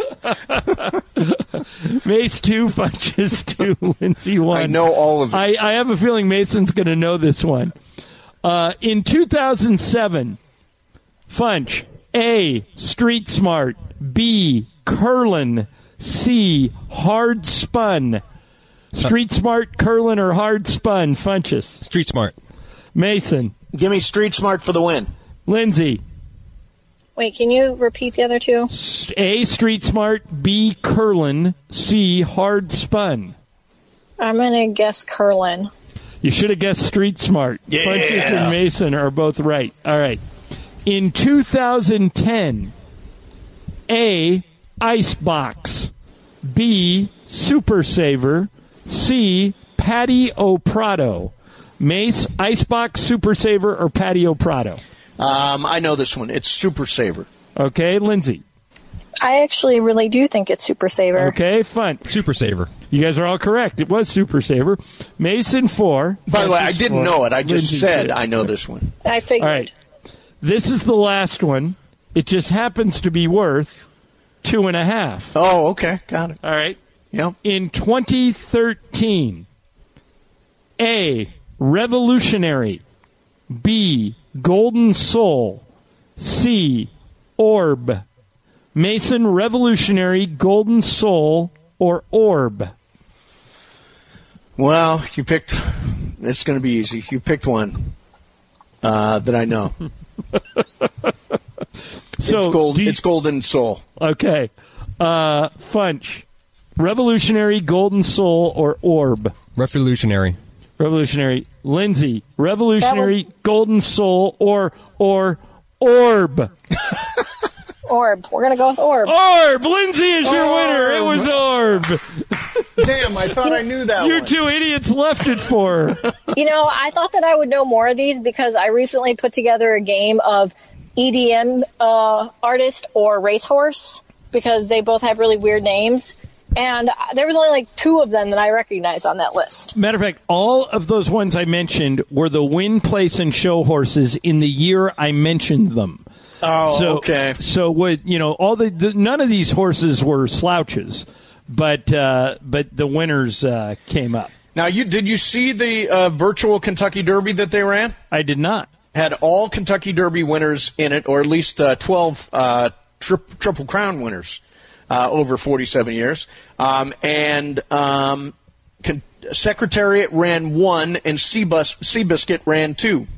Mace two, Funches two, Lindsay one. I know all of I, these. I have a feeling Mason's going to know this one. Uh, in two thousand seven, Funch, A, Street Smart, B, curlin, C, hard spun. Street smart, curlin, or hard spun? Funches. Street smart. Mason. Give me street smart for the win. Lindsay. Wait, can you repeat the other two? A, street smart, B, curlin, C, hard spun. I'm going to guess curlin. You should have guessed street smart. Yeah. Funches and Mason are both right. All right. In two thousand ten, A, Icebox, B, Super Saver, C, Patio Prado. Mace, Icebox, Super Saver, or Patio Prado? Um, I know this one. It's Super Saver. Okay, Lindsay. I actually really do think it's Super Saver. Okay, fun. Super Saver. You guys are all correct. It was Super Saver. Mason, four. By the way, I didn't four. know it. I just Lindsay, said two. I know this one. I figured. All right. This is the last one. It just happens to be worth two and a half. Oh, okay. Got it. All right. Yep. In twenty thirteen, A, Revolutionary, B, Golden Soul, C, Orb. Mason, Revolutionary, Golden Soul, or Orb? Well, you picked. It's going to be easy. You picked one uh, that I know. So it's, gold, do you- it's Golden Soul. Okay. Uh, Funch, Revolutionary, Golden Soul, or Orb? Revolutionary. Revolutionary. Lindsay, Revolutionary, That was- Golden Soul, or or Orb? Orb. We're going to go with Orb. Orb! Lindsay is your winner. It was Orb. Damn, I thought I knew that You one. two idiots left it for her. You know, I thought that I would know more of these because I recently put together a game of E D M uh, artist or racehorse because they both have really weird names. And there was only like two of them that I recognized on that list. Matter of fact, all of those ones I mentioned were the win, place, and show horses in the year I mentioned them. Oh, so, okay. So what you know, all the, the none of these horses were slouches, but uh, but the winners uh, came up. Now, you did you see the uh, virtual Kentucky Derby that they ran? I did not. Had all Kentucky Derby winners in it, or at least uh, twelve uh, tri- Triple Crown winners uh, over forty-seven years. Um, and um, Con- Secretariat ran one, and Seabus- Seabiscuit ran two.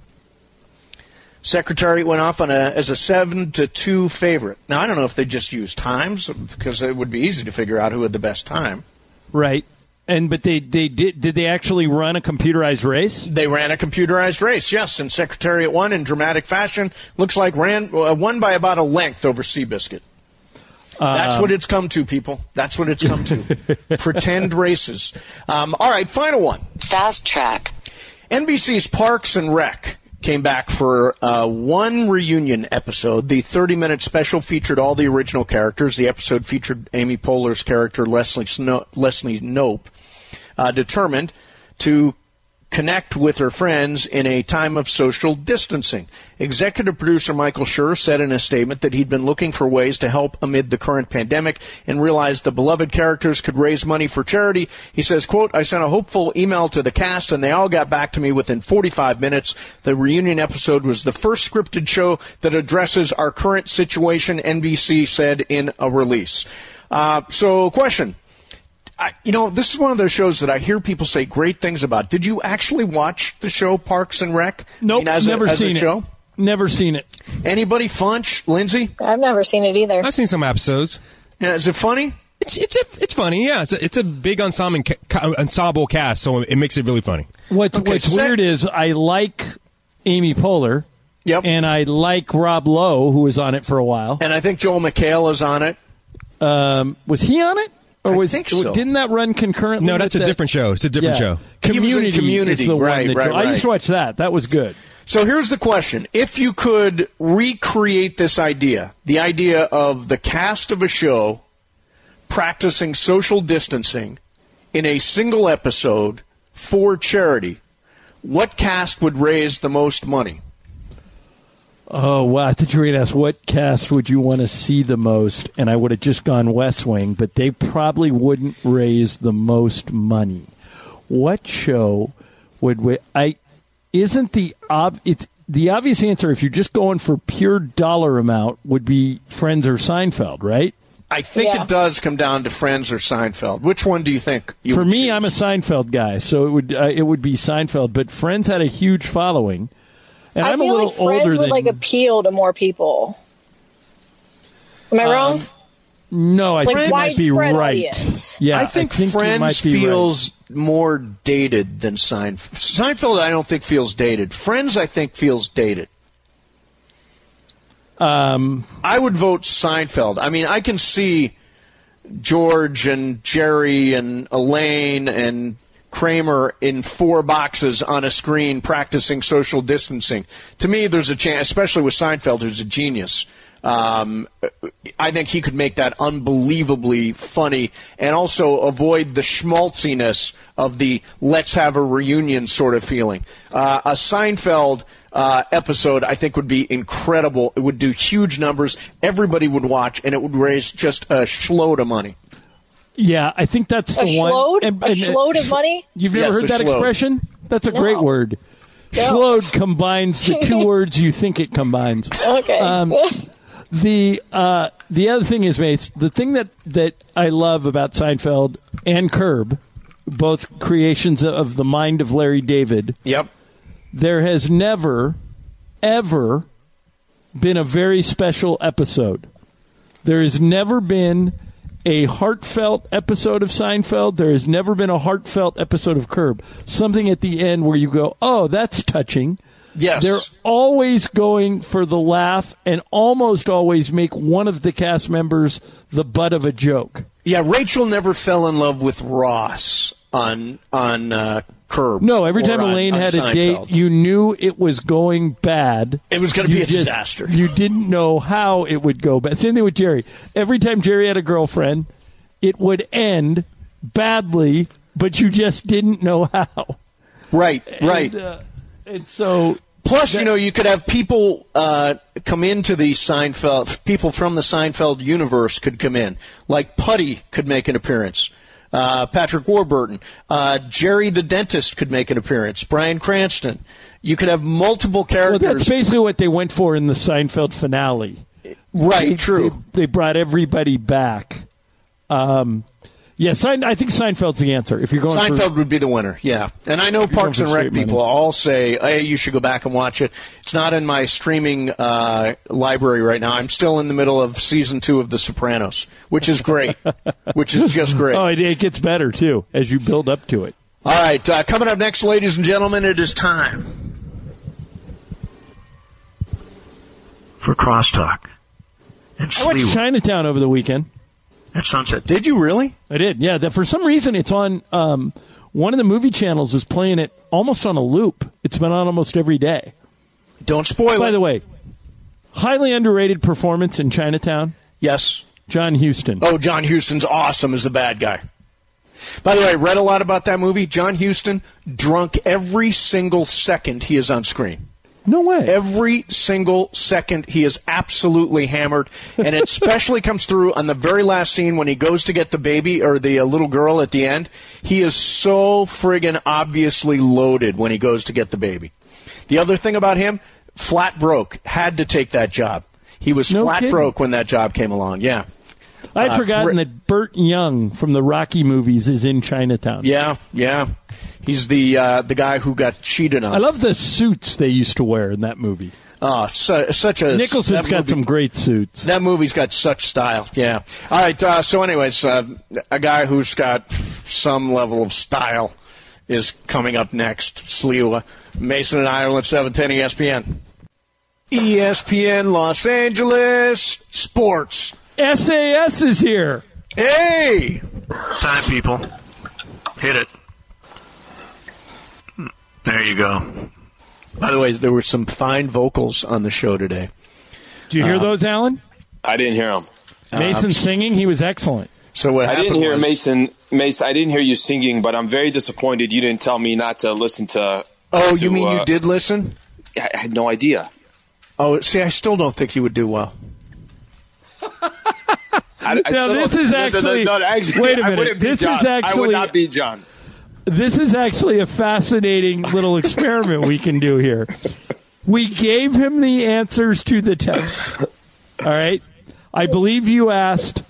Secretariat went off on a as a seven to two favorite. Now I don't know if they just used times because it would be easy to figure out who had the best time. Right. And but they, they did did they actually run a computerized race? They ran a computerized race, yes, and Secretariat won in dramatic fashion. Looks like ran uh, won by about a length over Seabiscuit. That's Um, what it's come to, people. That's what it's come to. Pretend races. Um, all right, final one. Fast track. N B C's Parks and Rec came back for uh, one reunion episode. The thirty-minute special featured all the original characters. The episode featured Amy Poehler's character, Leslie, Sno- Leslie Knope, uh, determined to connect with her friends in a time of social distancing. Executive producer Michael Schur said in a statement that he'd been looking for ways to help amid the current pandemic and realized the beloved characters could raise money for charity. He says, quote, I sent a hopeful email to the cast and they all got back to me within forty-five minutes. The reunion episode was the first scripted show that addresses our current situation, N B C said in a release. Uh, so, question. I, you know, this is one of those shows that I hear people say great things about. Did you actually watch the show Parks and Rec? Nope, I mean, as never a, as seen a it. show? Never seen it. Anybody? Funch? Lindsay? I've never seen it either. I've seen some episodes. Yeah, is it funny? It's it's a, it's funny. Yeah, it's a, it's a big ensemble ca- ensemble cast, so it makes it really funny. What's Okay, What's set- weird is I like Amy Poehler. Yep. And I like Rob Lowe, who was on it for a while. And I think Joel McHale is on it. Um, was he on it? Or I was think so. Didn't that run concurrently? No, that's with a that? different show. It's a different Yeah. show. He was in Community, Community, is the right, one that right, I used to right. watch that. That was good. So here's the question. If you could recreate this idea, the idea of the cast of a show practicing social distancing in a single episode for charity, what cast would raise the most money? Oh, wow. I thought you were going to ask what cast would you want to see the most, and I would have just gone West Wing, but they probably wouldn't raise the most money. What show would we... I Isn't the... Ob, it's the obvious answer, if you're just going for pure dollar amount, would be Friends or Seinfeld, right? I think Yeah. it does come down to Friends or Seinfeld. Which one do you think? You For would me, choose? I'm a Seinfeld guy, so it would uh, it would be Seinfeld. But Friends had a huge following, and I I'm feel a little like Friends older would than. like appeal to more people. Am I wrong? no, I Like think you might be widespread right. audience. Yeah, I think, you Friends might be right. feels more dated than Seinfeld. Seinfeld, I don't think feels dated. Friends, I think feels dated. Um, I would vote Seinfeld. I mean, I can see George and Jerry and Elaine and Kramer in four boxes on a screen practicing social distancing. To me, there's a chance, especially with Seinfeld, who's a genius. Um, I think he could make that unbelievably funny and also avoid the schmaltziness of the let's have a reunion sort of feeling. Uh, a Seinfeld uh, episode, I think, would be incredible. It would do huge numbers. Everybody would watch, and it would raise just a schload of money. Yeah, I think that's A the one. schload? and- A and- schload of money? You've Yes, never heard a that schload. expression? That's a No. great word. No. Schload combines the two words you think it combines. Okay. Um, the uh, the other thing is, Mace, the thing that, that I love about Seinfeld and Curb, both creations of the mind of Larry David, Yep. there has never, ever been a very special episode. There has never been a heartfelt episode of Seinfeld. There has never been a heartfelt episode of Curb. Something at the end where you go, oh, that's touching. Yes. They're always going for the laugh and almost always make one of the cast members the butt of a joke. Yeah, Rachel never fell in love with Ross on on uh, Curb. No, every or time on- Elaine on had a Seinfeld. date, you knew it was going bad. It was gonna You be a just- disaster. You didn't know how it would go bad. Same thing with Jerry. Every time Jerry had a girlfriend, it would end badly, but you just didn't know how. Right, right. And, uh, and so, Plus, you know, you could have people uh, come into the Seinfeld, people from the Seinfeld universe could come in. Like Putty could make an appearance. Uh, Patrick Warburton. Uh, Jerry the dentist could make an appearance. Bryan Cranston. You could have multiple well, characters. that's basically what they went for in the Seinfeld finale. right, They- true. They, they brought everybody back. Um, yeah, Sein, I think Seinfeld's the answer. If you're going for Seinfeld would be the winner, yeah. And I know Parks for and Rec straight people money. all say, hey, you should go back and watch it. It's not in my streaming uh, library right now. I'm still in the middle of season two of The Sopranos, which is great, which is just great. Oh, it, it gets better, too, as you build up to it. All right, uh, coming up next, ladies and gentlemen, it is time for Crosstalk and I watched Sliwa Chinatown over the weekend. at Sunset. Did you really? I did, yeah. That for some reason, it's on um, one of the movie channels is playing it almost on a loop. It's been on almost every day. Don't spoil By it. the way, highly underrated performance in Chinatown. Yes. John Huston. Oh, John Huston's awesome as the bad guy. By the way, I read a lot about that movie. John Huston, drunk every single second he is on screen. No way. Every single second he is absolutely hammered, and it especially comes through on the very last scene when he goes to get the baby or the uh, little girl at the end. He is so friggin' obviously loaded when he goes to get the baby. The other thing about him, flat broke, had to take that job. He was No flat kidding. broke when that job came along, yeah. I'd uh, forgotten Brit- that Burt Young from the Rocky movies is in Chinatown. Yeah, yeah. He's the uh, the guy who got cheated on. I love the suits they used to wear in that movie. Oh, su- such a Nicholson's that got movie- some great suits. That movie's got such style, yeah. All right, uh, so anyways, uh, a guy who's got some level of style is coming up next. Sliwa, Mason and Ireland, seven ten E S P N. E S P N Los Angeles Sports. S A S is here. Hey! Time, people. Hit it. There you go. By the way, there were some fine vocals on the show today. Did you hear Uh, those, Alan? I didn't hear him. Mason singing, he was excellent. So what I happened didn't hear was, Mason. Mason, I didn't hear you singing, but I'm very disappointed you didn't tell me not to listen to. Oh, to, you mean uh, you did listen? I I had no idea. Oh, see, I still don't think you would do well. I, I Now, still this don't- is no, no, actually- no, no, actually, wait a I minute. wouldn't be This John. is I would actually- not be John. This is actually a fascinating little experiment we can do here. We gave him the answers to the test. All right? I believe you asked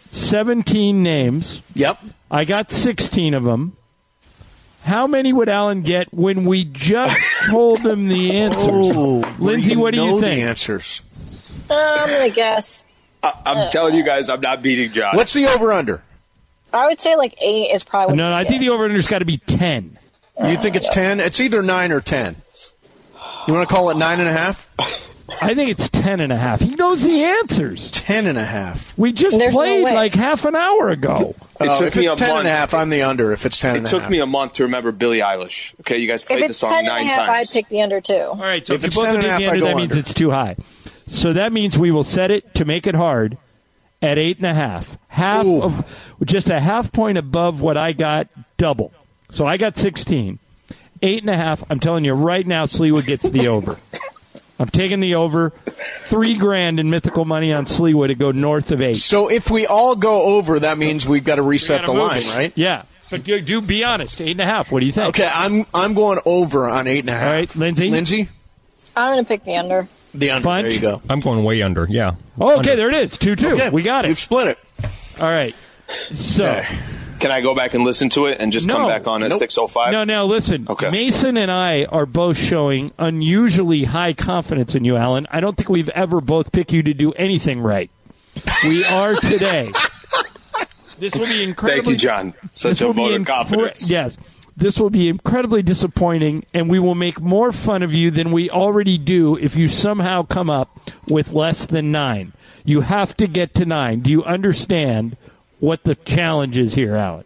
seventeen names. Yep. I got sixteen of them. How many would Alan get when we just told him the answers? Oh, Lindsay, what do know you think? The answers. Uh, I'm going to guess. I, I'm uh, telling you guys, I'm not beating Josh. What's the over-under? I would say like eight is probably. No, no, I think the over-under's got to be ten. You think it's ten? It's either nine or ten. You want to call it nine and a half? I think it's ten and a half. He knows the answers. Ten and a half. We just There's played no way. like half an hour ago. It Oh, took if me it's a ten month. and a half, I'm the under. If it's ten It and a took half. me a month to remember Billie Eilish. Okay, you guys If played the it's song ten and a nine half, I'd times. pick the under too. All right, so If if, you it's both ten did and a the half, under, I go that means under. it's too high. So that means we will set it to make it hard at eight and a half. Half Ooh. of just a half point above what I got, double. So I got sixteen. Eight and a half. I'm telling you right now, Sleewood gets the over. I'm taking the over. Three grand in mythical money on Sleewood to go north of eight. So if we all go over, that means we've got to reset the Gotta move line, it. right? Yeah. But do, do be honest. Eight and a half. What do you think? Okay, I'm I'm going over on eight and a half. All right, Lindsay? Lindsay? I'm going to pick the under. The under. Punch? There you go. I'm going way under. Yeah. Oh, okay, Under. there it is. two two. Okay, We got We've it. split it. All right. So, Okay. Can I go back and listen to it and just No. come back on at Nope. six oh five? no, now listen. Okay. Mason and I are both showing unusually high confidence in you, Alan. I don't think we've ever both picked you to do anything right. We are today. This will be incredibly. Thank you, John. Such This a will be vote of incre- confidence. Yes. This will be incredibly disappointing, and we will make more fun of you than we already do if you somehow come up with less than nine. You have to get to nine. Do you understand what the challenge is here, Alan?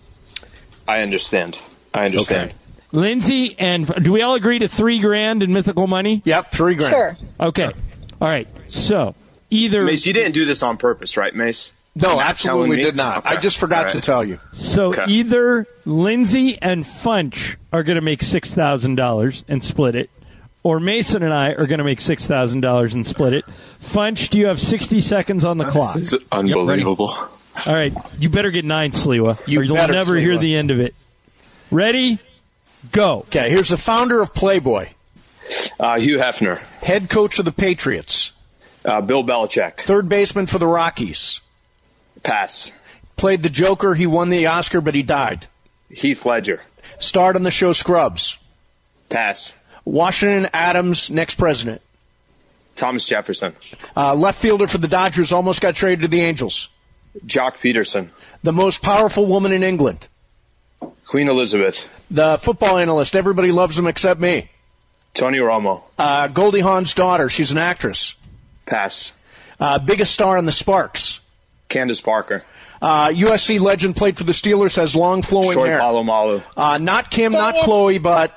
I understand. I understand. Okay. Lindsay, and do we all agree to three grand in mythical money? Yep, three grand. Sure. Okay. All right. So either Mace, you didn't do this on purpose, right, Mace? No, You're not absolutely telling me? did not. Okay. I just forgot All right. to tell you. so Okay. either Lindsay and Funch are going to make six thousand dollars and split it, or Mason and I are going to make six thousand dollars and split it. Funch, do you have sixty seconds on the clock? This is unbelievable. All right, you better get nine, Sliwa, You or you'll better, never hear Sliwa. the end of it. Ready? Go. Okay, here's the founder of Playboy, Uh, Hugh Hefner, head coach of the Patriots, uh, Bill Belichick, third baseman for the Rockies, pass. played the Joker. He won the Oscar, but he died. Heath Ledger, Starred on the show Scrubs. pass. Washington Adams, next president. Thomas Jefferson, Uh, left fielder for the Dodgers, almost got traded to the Angels. Jock Peterson, The most powerful woman in England. Queen Elizabeth, The football analyst, everybody loves him except me. Tony Romo, Uh, Goldie Hawn's daughter, she's an actress. pass. Uh, biggest star in the Sparks. Candace Parker, Uh, U S C legend, played for the Steelers, has long flowing Troy hair. Polamalu, Uh, not Kim, Dang not it. Chloe, but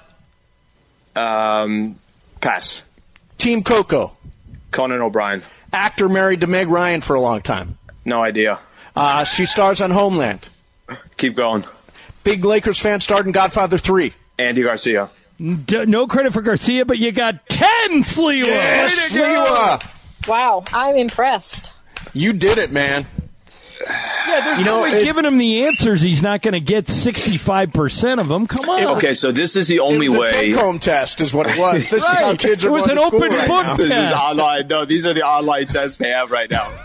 um, pass. Team Coco. Conan O'Brien, Actor married to Meg Ryan for a long time. no idea. Uh, she stars on Homeland. Keep going. Big Lakers fan, starred in Godfather three. Andy Garcia, D- no credit for Garcia, but you got ten, Sliwa. Yes, Way to go. Sliwa. Wow, I'm impressed. You did it, man. Yeah, there's You no know, way it- giving him the answers. He's not going to get sixty-five percent of them. Come on. Okay, so this is the It only was a way. take-home test is what it was. This is how Right. kids are It was going an to school open right book now. This is test. online. No, these are the online tests they have right now.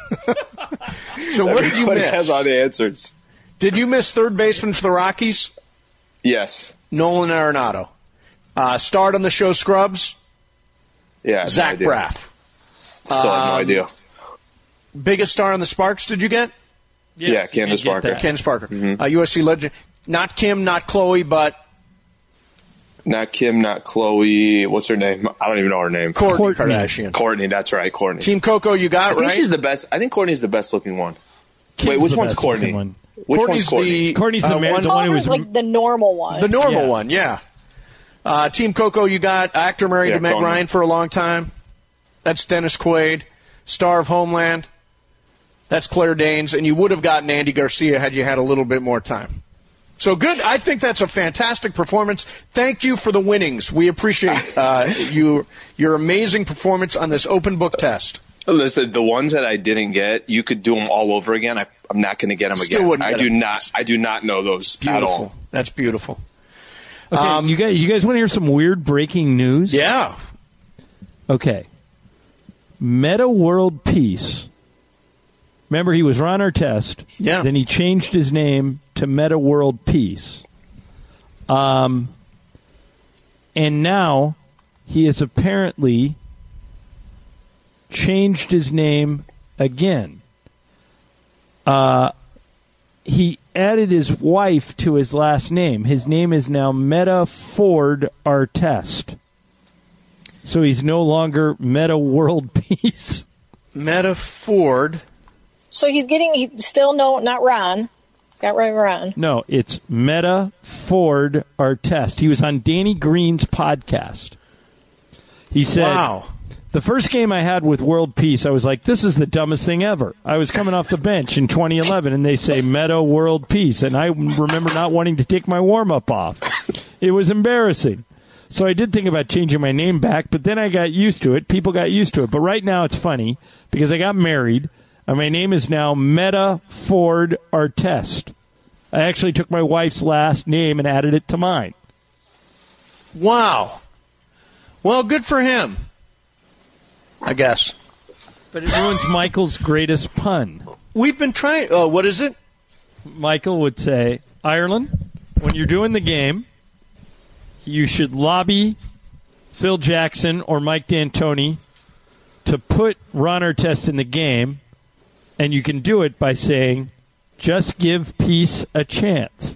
So what did you Everybody has miss? all the answers. Did you miss third baseman for the Rockies? Yes. Nolan Arenado. Uh, starred on the show Scrubs? Yeah. I have no Zach idea. Braff. Still have no Um, idea. Biggest star on the Sparks, did you get? Yeah, Candace you get Parker. that. Candace Parker. Mm-hmm. Uh, U S C legend. Not Kim, not Chloe, but Not Kim, not Chloe. What's her name? I don't even know her name. Kourtney Courtney. Kardashian. Courtney. That's right, Courtney. Team Coco, you I got think right? she's the best. I think Courtney's the best looking one. Kim's Wait, which the one's best looking Courtney? one. Which Courtney's one's Courtney? the, Courtney's the uh, man- one- the one who Call her, was like the normal one. the normal Yeah. one, yeah. Uh, Team Coco, you got actor married Yeah, to Meg Conan. Ryan for a long time. That's Dennis Quaid. Star of Homeland. That's Claire Danes. And you would have gotten Andy Garcia had you had a little bit more time. So good. I think that's a fantastic performance. Thank you for the winnings. We appreciate uh, you your amazing performance on this open book test. Listen, the ones that I didn't get, you could do them all over again. I, I'm not going to get them Still again. wouldn't I get do them. not. I do not know those at Beautiful. all. That's beautiful. Okay, Um, you guys, you guys want to hear some weird breaking news? Yeah. Okay. Meta World Peace Remember, he was Ron Artest. Yeah. Then he changed his name to Meta World Peace. Um, and now he has apparently changed his name again. Uh, he added his wife to his last name. His name is now Meta Ford Artest. So he's no longer Meta World Peace. Meta Ford. So he's getting he, still no, not Ron. Got right, Ron. No, it's Meta Ford Artest. He was on Danny Green's podcast. He said, wow. The first game I had with World Peace, I was like, this is the dumbest thing ever. I was coming off the bench in twenty eleven, and they say Meta World Peace, and I remember not wanting to take my warm-up off. It was embarrassing. So I did think about changing my name back, but then I got used to it. People got used to it. But right now it's funny because I got married, and my name is now Meta Ford Artest. I actually took my wife's last name and added it to mine. Wow. Well, good for him, I guess. But it ruins Michael's greatest pun. We've been trying. Oh, what is it? Michael would say, Ireland, when you're doing the game, you should lobby Phil Jackson or Mike D'Antoni to put Ron Artest in the game, and you can do it by saying, just give peace a chance.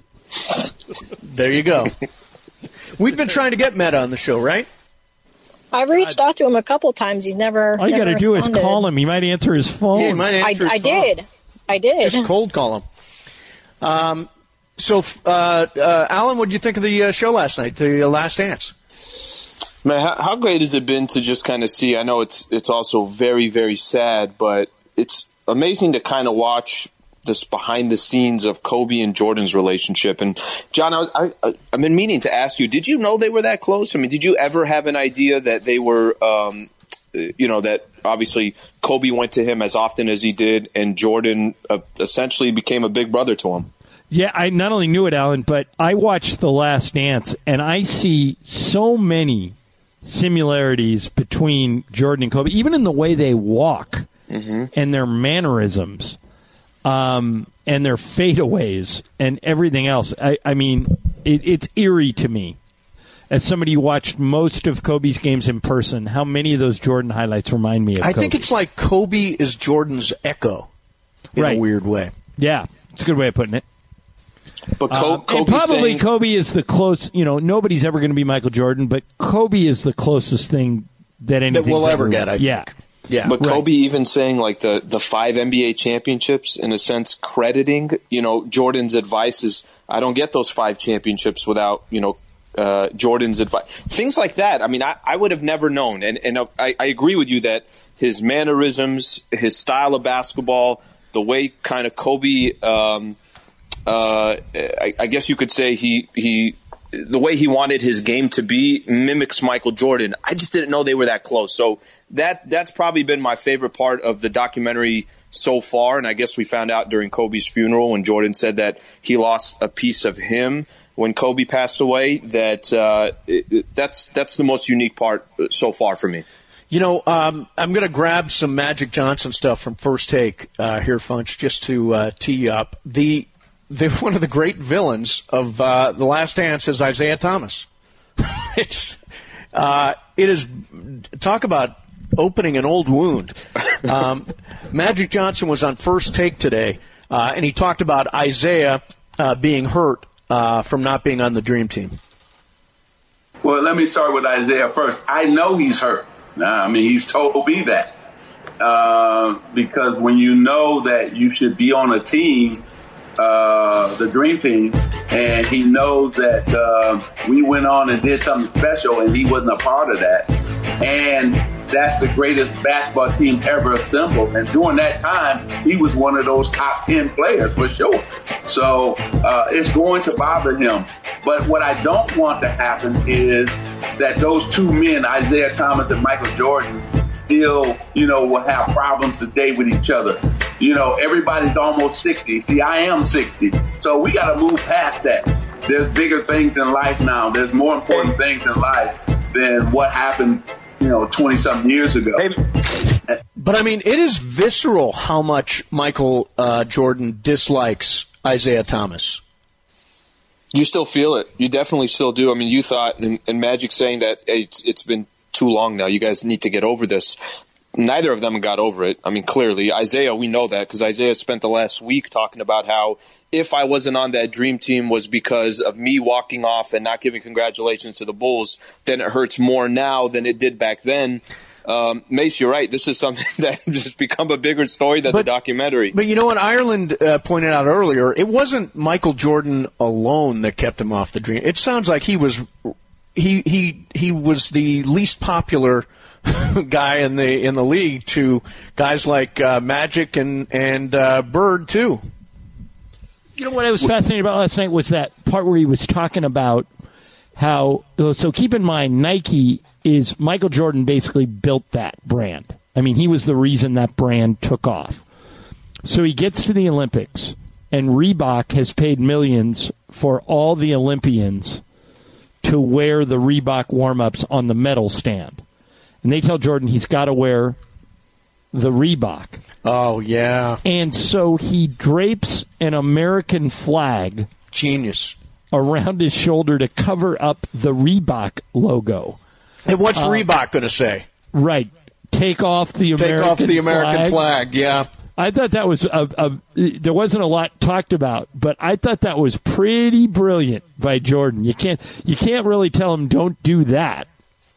There you go. We've been trying to get Meta on the show, right? I've reached out to him a couple times. He's never. All you got to do is responded. call him. He might answer his phone. Yeah, he might answer I, his I phone. did. I did. Just cold call him. Um, so, uh, uh, Alan, what did you think of the uh, show last night, the uh, Last Dance? Man, how, how great has it been to just kind of see? I know it's it's also very, very sad, but it's amazing to kind of watch this behind the scenes of Kobe and Jordan's relationship. And John, I, I, I've been meaning to ask you, did you know they were that close? I mean, did you ever have an idea that they were, um, you know, that obviously Kobe went to him as often as he did, and Jordan uh, essentially became a big brother to him? Yeah, I not only knew it, Alan, but I watched The Last Dance, and I see so many similarities between Jordan and Kobe, even in the way they walk mm-hmm. and their mannerisms. Um, and their fadeaways and everything else. I, I mean, it, it's eerie to me. As somebody who watched most of Kobe's games in person, how many of those Jordan highlights remind me of I Kobe? think it's like Kobe is Jordan's echo in right. a weird way. Yeah, it's a good way of putting it. But Co- uh, Kobe and probably saying- Kobe is the close, you know, nobody's ever going to be Michael Jordan, but Kobe is the closest thing that anything That we'll ever get, I yeah. think. Yeah, but right. Kobe even saying like the, the five N B A championships, in a sense, crediting, you know, Jordan's advice is, I don't get those five championships without, you know, uh, Jordan's advice. Things like that. I mean, I, I would have never known. And, and I, I agree with you that his mannerisms, his style of basketball, the way kind of Kobe, um, uh, I, I guess you could say he, he, the way he wanted his game to be mimics Michael Jordan. I just didn't know they were that close. So that that's probably been my favorite part of the documentary so far. And I guess we found out during Kobe's funeral when Jordan said that he lost a piece of him when Kobe passed away. That uh, it, that's that's the most unique part so far for me. You know, um, I'm going to grab some Magic Johnson stuff from First Take uh, here, Funch, just to uh, tee you up. The The, one of the great villains of uh, The Last Dance is Isaiah Thomas. it's uh, it is talk about opening an old wound. Um, Magic Johnson was on First Take today, uh, and he talked about Isaiah uh, being hurt uh, from not being on the Dream Team. Well, let me start with Isaiah first. I know he's hurt. I mean, he's told me that uh, because when you know that you should be on a team. Uh, the Dream Team, and he knows that uh, we went on and did something special, and he wasn't a part of that. And that's the greatest basketball team ever assembled. And during that time, he was one of those top ten players for sure. So uh, it's going to bother him. But what I don't want to happen is that those two men, Isaiah Thomas and Michael Jordan, still, you know, will have problems today with each other. You know, everybody's almost sixty. See, I am sixty. So we got to move past that. There's bigger things in life now. There's more important things in life than what happened, you know, twenty-something years ago. But, I mean, it is visceral how much Michael uh, Jordan dislikes Isaiah Thomas. You still feel it. You definitely still do. I mean, you thought, and, and Magic saying that hey, it's, it's been too long now. You guys need to get over this. Neither of them got over it. I mean, clearly. Isaiah, we know that because Isaiah spent the last week talking about how if I wasn't on that dream team was because of me walking off and not giving congratulations to the Bulls, then it hurts more now than it did back then. Um, Mace, you're right. This is something that has just become a bigger story than but, the documentary. But you know what Ireland uh, pointed out earlier? It wasn't Michael Jordan alone that kept him off the dream. It sounds like he was he he he was the least popular guy in the in the league to guys like uh, Magic and and uh, Bird too. You know what I was fascinated about last night was that part where he was talking about how. So keep in mind, Nike is Michael Jordan basically built that brand. I mean, he was the reason that brand took off. So he gets to the Olympics, and Reebok has paid millions for all the Olympians to wear the Reebok warm-ups on the medal stand. And they tell Jordan he's got to wear the Reebok. Oh, yeah. And so he drapes an American flag. Genius. Around his shoulder to cover up the Reebok logo. And what's uh, Reebok going to say? Right. Take off the Take American off the American flag. flag, yeah. I thought that was a, a, there wasn't a lot talked about, but I thought that was pretty brilliant by Jordan. You can't you can't really tell him don't do that.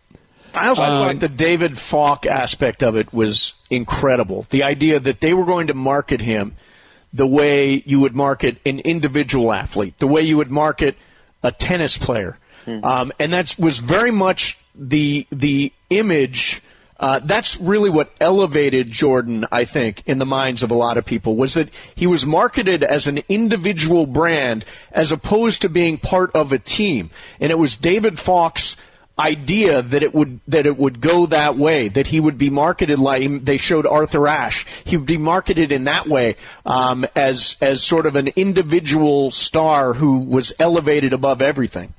I also um, thought the David Falk aspect of it was incredible. The idea that they were going to market him the way you would market an individual athlete, the way you would market a tennis player, mm-hmm. um, and that was very much the the image. Uh, that's really what elevated Jordan, I think, in the minds of a lot of people, was that he was marketed as an individual brand as opposed to being part of a team. And it was David Falk's idea that it would that it would go that way, that he would be marketed like they showed Arthur Ashe. He would be marketed in that way um, as as sort of an individual star who was elevated above everything.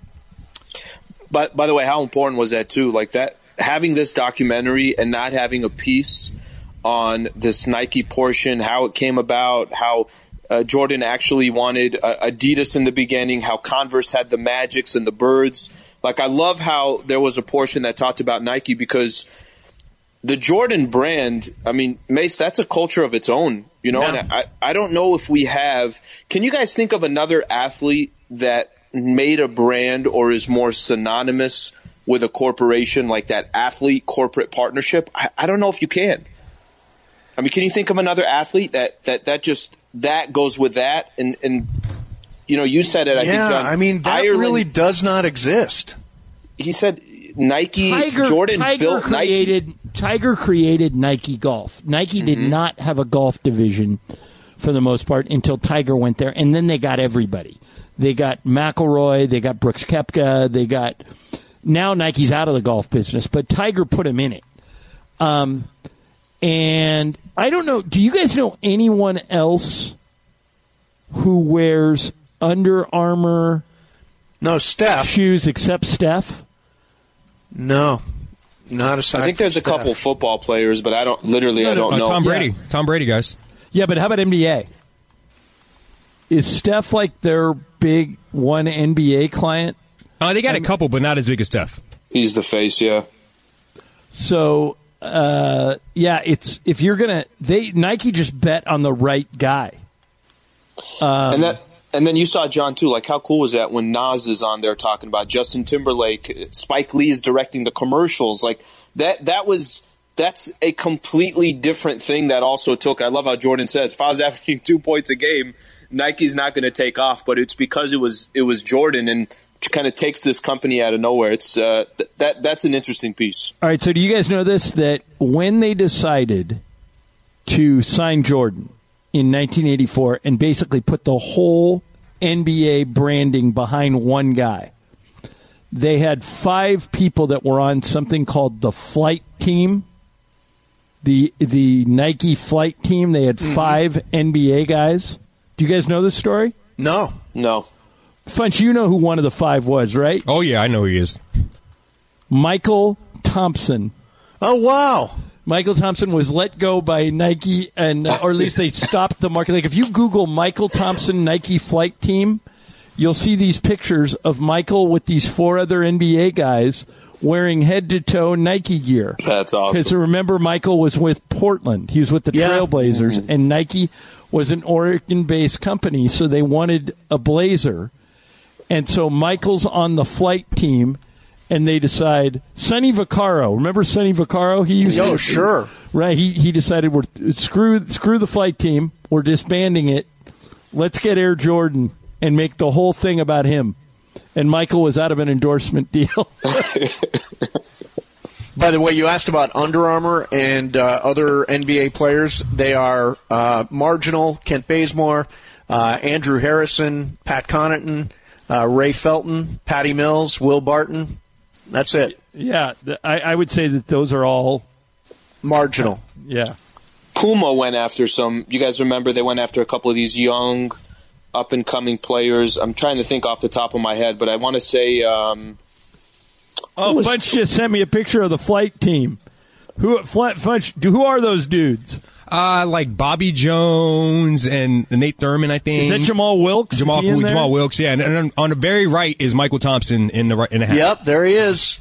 But by the way, how important was that too? Like that. Having this documentary and not having a piece on this Nike portion, how it came about, how uh, Jordan actually wanted uh, Adidas in the beginning, how Converse had the Magics and the Birds. Like, I love how there was a portion that talked about Nike because the Jordan brand, I mean, Mace, that's a culture of its own, you know, yeah. and I, I don't know if we have – can you guys think of another athlete that made a brand or is more synonymous – with a corporation like that athlete corporate partnership? I, I don't know if you can. I mean, can you think of another athlete that, that, that just that goes with that? And, and you know, you said it, I yeah, think, John. I mean, that Ireland, really does not exist. He said Nike, Tiger, Jordan Tiger built created, Nike. Tiger created Nike Golf. Nike mm-hmm. did not have a golf division for the most part until Tiger went there, and then they got everybody. They got McIlroy, they got Brooks Koepka, they got... Now Nike's out of the golf business, but Tiger put him in it. Um, and I don't know, do you guys know anyone else who wears Under Armour no, Steph. shoes except Steph? No, not aside I think there's a Steph. couple football players, but I don't, literally, no, I don't no, know. Uh, Tom Brady. Yeah. Tom Brady, guys. Yeah, but how about N B A? Is Steph like their big one N B A client? Uh, they got um, a couple, but not as big as Steph. He's the face, yeah. So, uh, yeah, it's if you're gonna, they Nike just bet on the right guy. Um, and that, and then you saw John too. Like, how cool was that when Nas is on there talking about Justin Timberlake, Spike Lee is directing the commercials? Like that, that was that's a completely different thing that also took. I love how Jordan says, if I was averaging two points a game, Nike's not going to take off, but it's because it was it was Jordan and. Kind of takes this company out of nowhere. It's uh, th- that that's an interesting piece. All right, so do you guys know this? That when they decided to sign Jordan in nineteen eighty-four and basically put the whole N B A branding behind one guy, they had five people that were on something called the flight team, the the Nike flight team. They had mm-hmm. five N B A guys. Do you guys know this story? No, no. Funch, you know who one of the five was, right? Oh, yeah, I know who he is. Michael Thompson. Oh, wow. Michael Thompson was let go by Nike, and uh, or at least they stopped the market. Like if you Google Michael Thompson Nike flight team, you'll see these pictures of Michael with these four other N B A guys wearing head-to-toe Nike gear. That's awesome. Because remember, Michael was with Portland. He was with the yeah. Trailblazers, Mm-hmm. and Nike was an Oregon-based company, so they wanted a Blazer. And so Michael's on the flight team, and they decide, Sonny Vaccaro, remember Sonny Vaccaro? He used Oh, to, sure. Right, he, he decided, we're screw screw the flight team, we're disbanding it, let's get Air Jordan and make the whole thing about him. And Michael was out of an endorsement deal. By the way, you asked about Under Armour and uh, other N B A players. They are uh, marginal. Kent Bazemore, uh, Andrew Harrison, Pat Connaughton, uh, Ray Felton, Patty Mills, Will Barton. That's it. Yeah, I, I would say that those are all marginal. Yeah. Puma went after some. You guys remember they went after a couple of these young, up-and-coming players. I'm trying to think off the top of my head, but I want to say... Um, oh, was, Funch just sent me a picture of the flight team. Who Funch, who are those dudes? Uh, like Bobby Jones and Nate Thurman, I think. Is that Jamal Wilkes? Jamal, Jamal Wilkes, yeah. And, and on the very right is Michael Thompson in the right in the hat. Yep, there he is.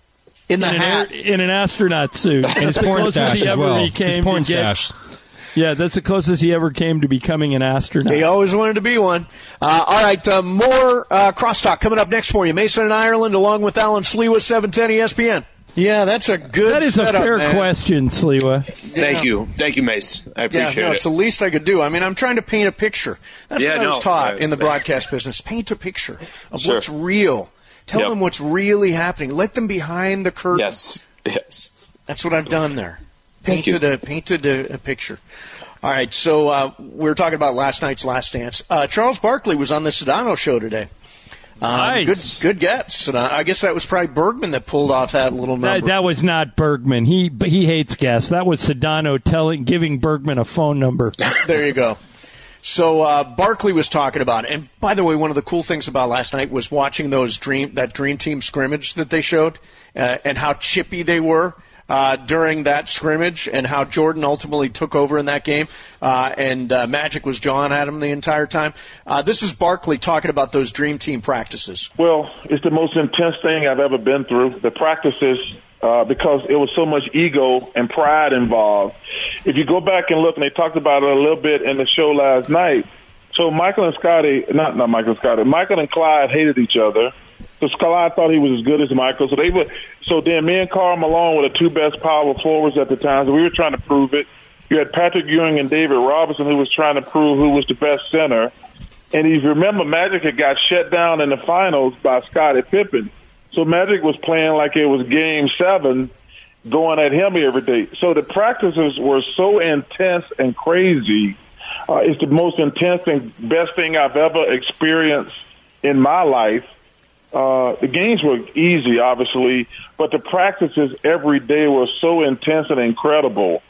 In the in hat. An, in an astronaut suit. And his porn stash as well. His porn stash. Yeah, that's the closest he ever came to becoming an astronaut. He always wanted to be one. Uh, all right, uh, more uh, crosstalk coming up next for you. Mason and Ireland, along with Alan Sliwa, seven ten E S P N. Yeah, that's a good That is setup, a fair man. question, Sliwa. Thank yeah. you. Thank you, Mace. I appreciate yeah, no, it. It's the least I could do. I mean, I'm trying to paint a picture. That's yeah, what I was no, taught uh, in the broadcast business. Paint a picture of sure. what's real. Tell yep. them what's really happening. Let them behind the curtain. Yes, yes. That's what I've done there. Thank Painted you. a painted a, a picture. All right, so uh, we were talking about last night's Last Dance. Uh, Charles Barkley was on the Sedano show today. Um, nice. Good, good gets. And I guess that was probably Bergman that pulled off that little number. That, that was not Bergman. He he hates guests. That was Sedano telling, giving Bergman a phone number. There you go. So uh, Barkley was talking about it. And by the way, one of the cool things about last night was watching those dream that Dream Team scrimmage that they showed uh, and how chippy they were. Uh, during that scrimmage and how Jordan ultimately took over in that game. Uh, and uh, Magic was jawing at him the entire time. Uh, this is Barkley talking about those Dream Team practices. Well, it's the most intense thing I've ever been through. The practices, uh, because it was so much ego and pride involved. If you go back and look, and they talked about it a little bit in the show last night. So Michael and Scotty, not, not Michael and Scotty, Michael and Clyde hated each other. So Clyde thought he was as good as Michael. So they were, so then me and Karl Malone were the two best power forwards at the time. So we were trying to prove it. You had Patrick Ewing and David Robinson who was trying to prove who was the best center. And if you remember, Magic had got shut down in the finals by Scottie Pippen. So Magic was playing like it was game seven, going at him every day. So the practices were so intense and crazy. Uh, it's the most intense and best thing I've ever experienced in my life. Uh, the games were easy, obviously, but the practices every day were so intense and incredible.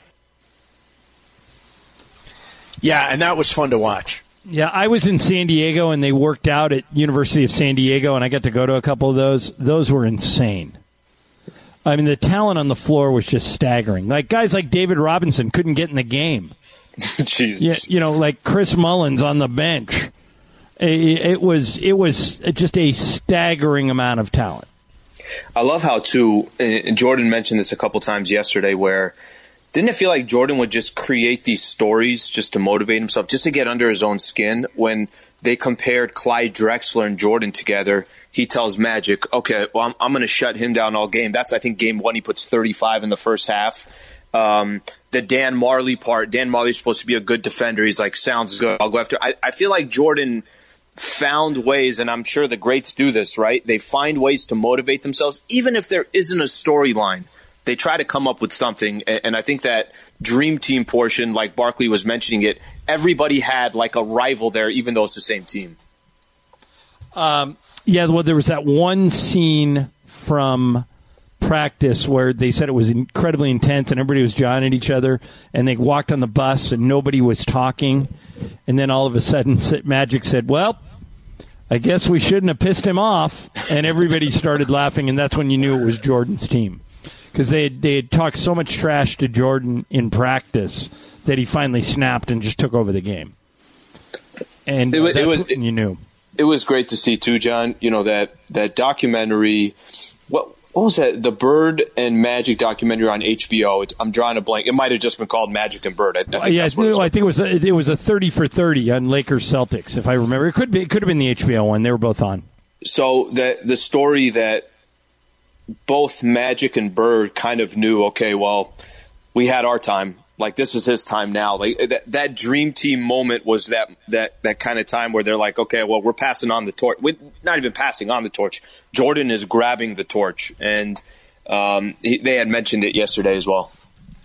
Yeah, and that was fun to watch. Yeah, I was in San Diego, and they worked out at University of San Diego, and I got to go to a couple of those. Those were insane. I mean, the talent on the floor was just staggering. Like, guys like David Robinson couldn't get in the game. Jesus. Yeah, you know, like Chris Mullins on the bench. It was it was just a staggering amount of talent. I love how, too, and Jordan mentioned this a couple times yesterday, where didn't it feel like Jordan would just create these stories just to motivate himself, just to get under his own skin? When they compared Clyde Drexler and Jordan together, he tells Magic, okay, well, I'm, I'm going to shut him down all game. That's, I think, game one. He puts thirty-five in the first half. Um, the Dan Marley part, Dan Marley's supposed to be a good defender. He's like, sounds good. I'll go after. I, I feel like Jordan found ways, and I'm sure the greats do this, right? They find ways to motivate themselves, even if there isn't a storyline. They try to come up with something, and I think that Dream Team portion, like Barkley was mentioning it, everybody had like a rival there, even though it's the same team. Um, yeah, well, there was that one scene from practice where they said it was incredibly intense, and everybody was jawing at each other, and they walked on the bus, and nobody was talking. And then all of a sudden, Magic said, well, I guess we shouldn't have pissed him off. And everybody started laughing, and that's when you knew it was Jordan's team. because they had, they had talked so much trash to Jordan in practice that he finally snapped and just took over the game. And it, uh, was, it was when you knew. It was great to see too, John. You know that that documentary. What what was that? The Bird and Magic documentary on H B O. It, I'm drawing a blank. It might have just been called Magic and Bird. I, I think yeah, that's what it I think it was a, it was a thirty for thirty on Lakers Celtics, if I remember. It could be it could have been the H B O one. They were both on. So the the story that both Magic and Bird kind of knew. Okay, well, we had our time. Like, this is his time now. Like that, that dream team moment was that, that, that kind of time where they're like, okay, well, we're passing on the torch. We're not even passing on the torch. Jordan is grabbing the torch. And um, he, they had mentioned it yesterday as well.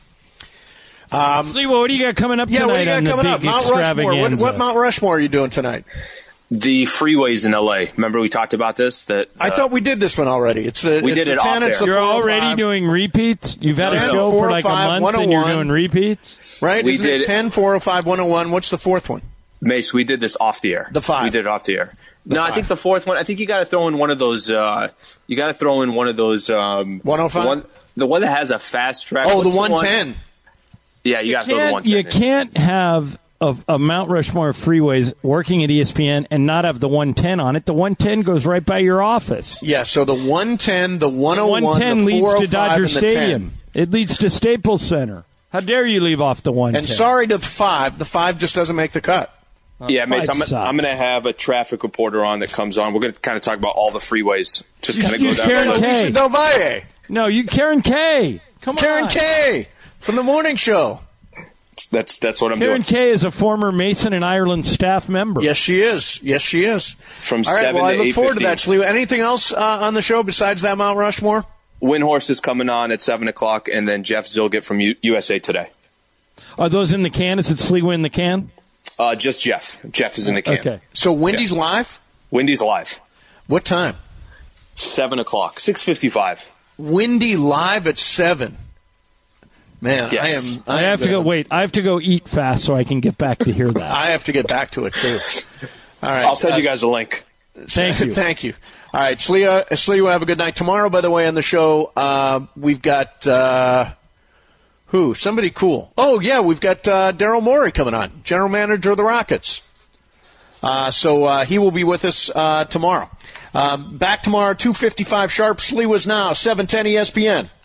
Um, Sliwa, what do you got coming up yeah, tonight what do you got on the coming big up? Mount Rushmore. What, what Mount Rushmore are you doing tonight? The freeways in L A. Remember we talked about this? That uh, I thought we did this one already. It's a, we it's did the it ten, off it's air. the You're four oh already five. doing repeats? You've had a ten, show for like a month and you're doing repeats? Right? We Isn't did it ten, four oh five, one oh one? What's the fourth one? Mace, we did this off the air. The five. We did it off the air. The no, five. I think the fourth one, I think you got to throw in one of those, uh, you got to throw in one of those. Um, one oh five? The one, the one that has a fast track. Oh, What's the one ten. Yeah, you, you got to throw the one ten. You can't have a, a Mount Rushmore freeways working at E S P N and not have the one ten on it. The one ten goes right by your office. Yeah, so the one ten, the one oh one, the one ten the leads to four oh five, Dodger and the Stadium. ten. It leads to Staples Center. How dare you leave off the one ten? And sorry to the five. The five just doesn't make the cut. Yeah, Mace, I'm, sucks. I'm going to have a traffic reporter on that comes on. We're going to kind of talk about all the freeways. Just You kind of should go use down. Karen the K. list. You should Del Valle. No, you Karen K. Come Karen on. K. from the morning show. That's that's what I'm Karen doing. K is a former Mason and Ireland staff member. Yes, she is. Yes, she is. From all right, seven well, to I look eight forward to fifteen. that, Sliwa. Anything else uh, on the show besides that Mount Rushmore? Windhorse is coming on at seven o'clock, and then Jeff Zilgett from U- U S A Today. Are those in the can? Is it Sliwa in the can? Uh, just Jeff. Jeff is in the can. Okay. So Wendy's Yeah. live? Wendy's live. What time? seven o'clock. six fifty-five. Wendy live at seven. Man, Yes. I am. I, am have to go. gonna- Wait, I have to go eat fast so I can get back to hear that. I have to get back to it, too. All right. I'll send you uh, guys a link. Thank you. Thank you. All right, Sliwa, Sliwa, have a good night. Tomorrow, by the way, on the show, uh, we've got uh, who? Somebody cool. Oh, yeah, we've got uh, Daryl Morey coming on, general manager of the Rockets. Uh, so uh, he will be with us uh, tomorrow. Um, back tomorrow, two fifty-five sharp. Sliwa's Now, seven ten E S P N.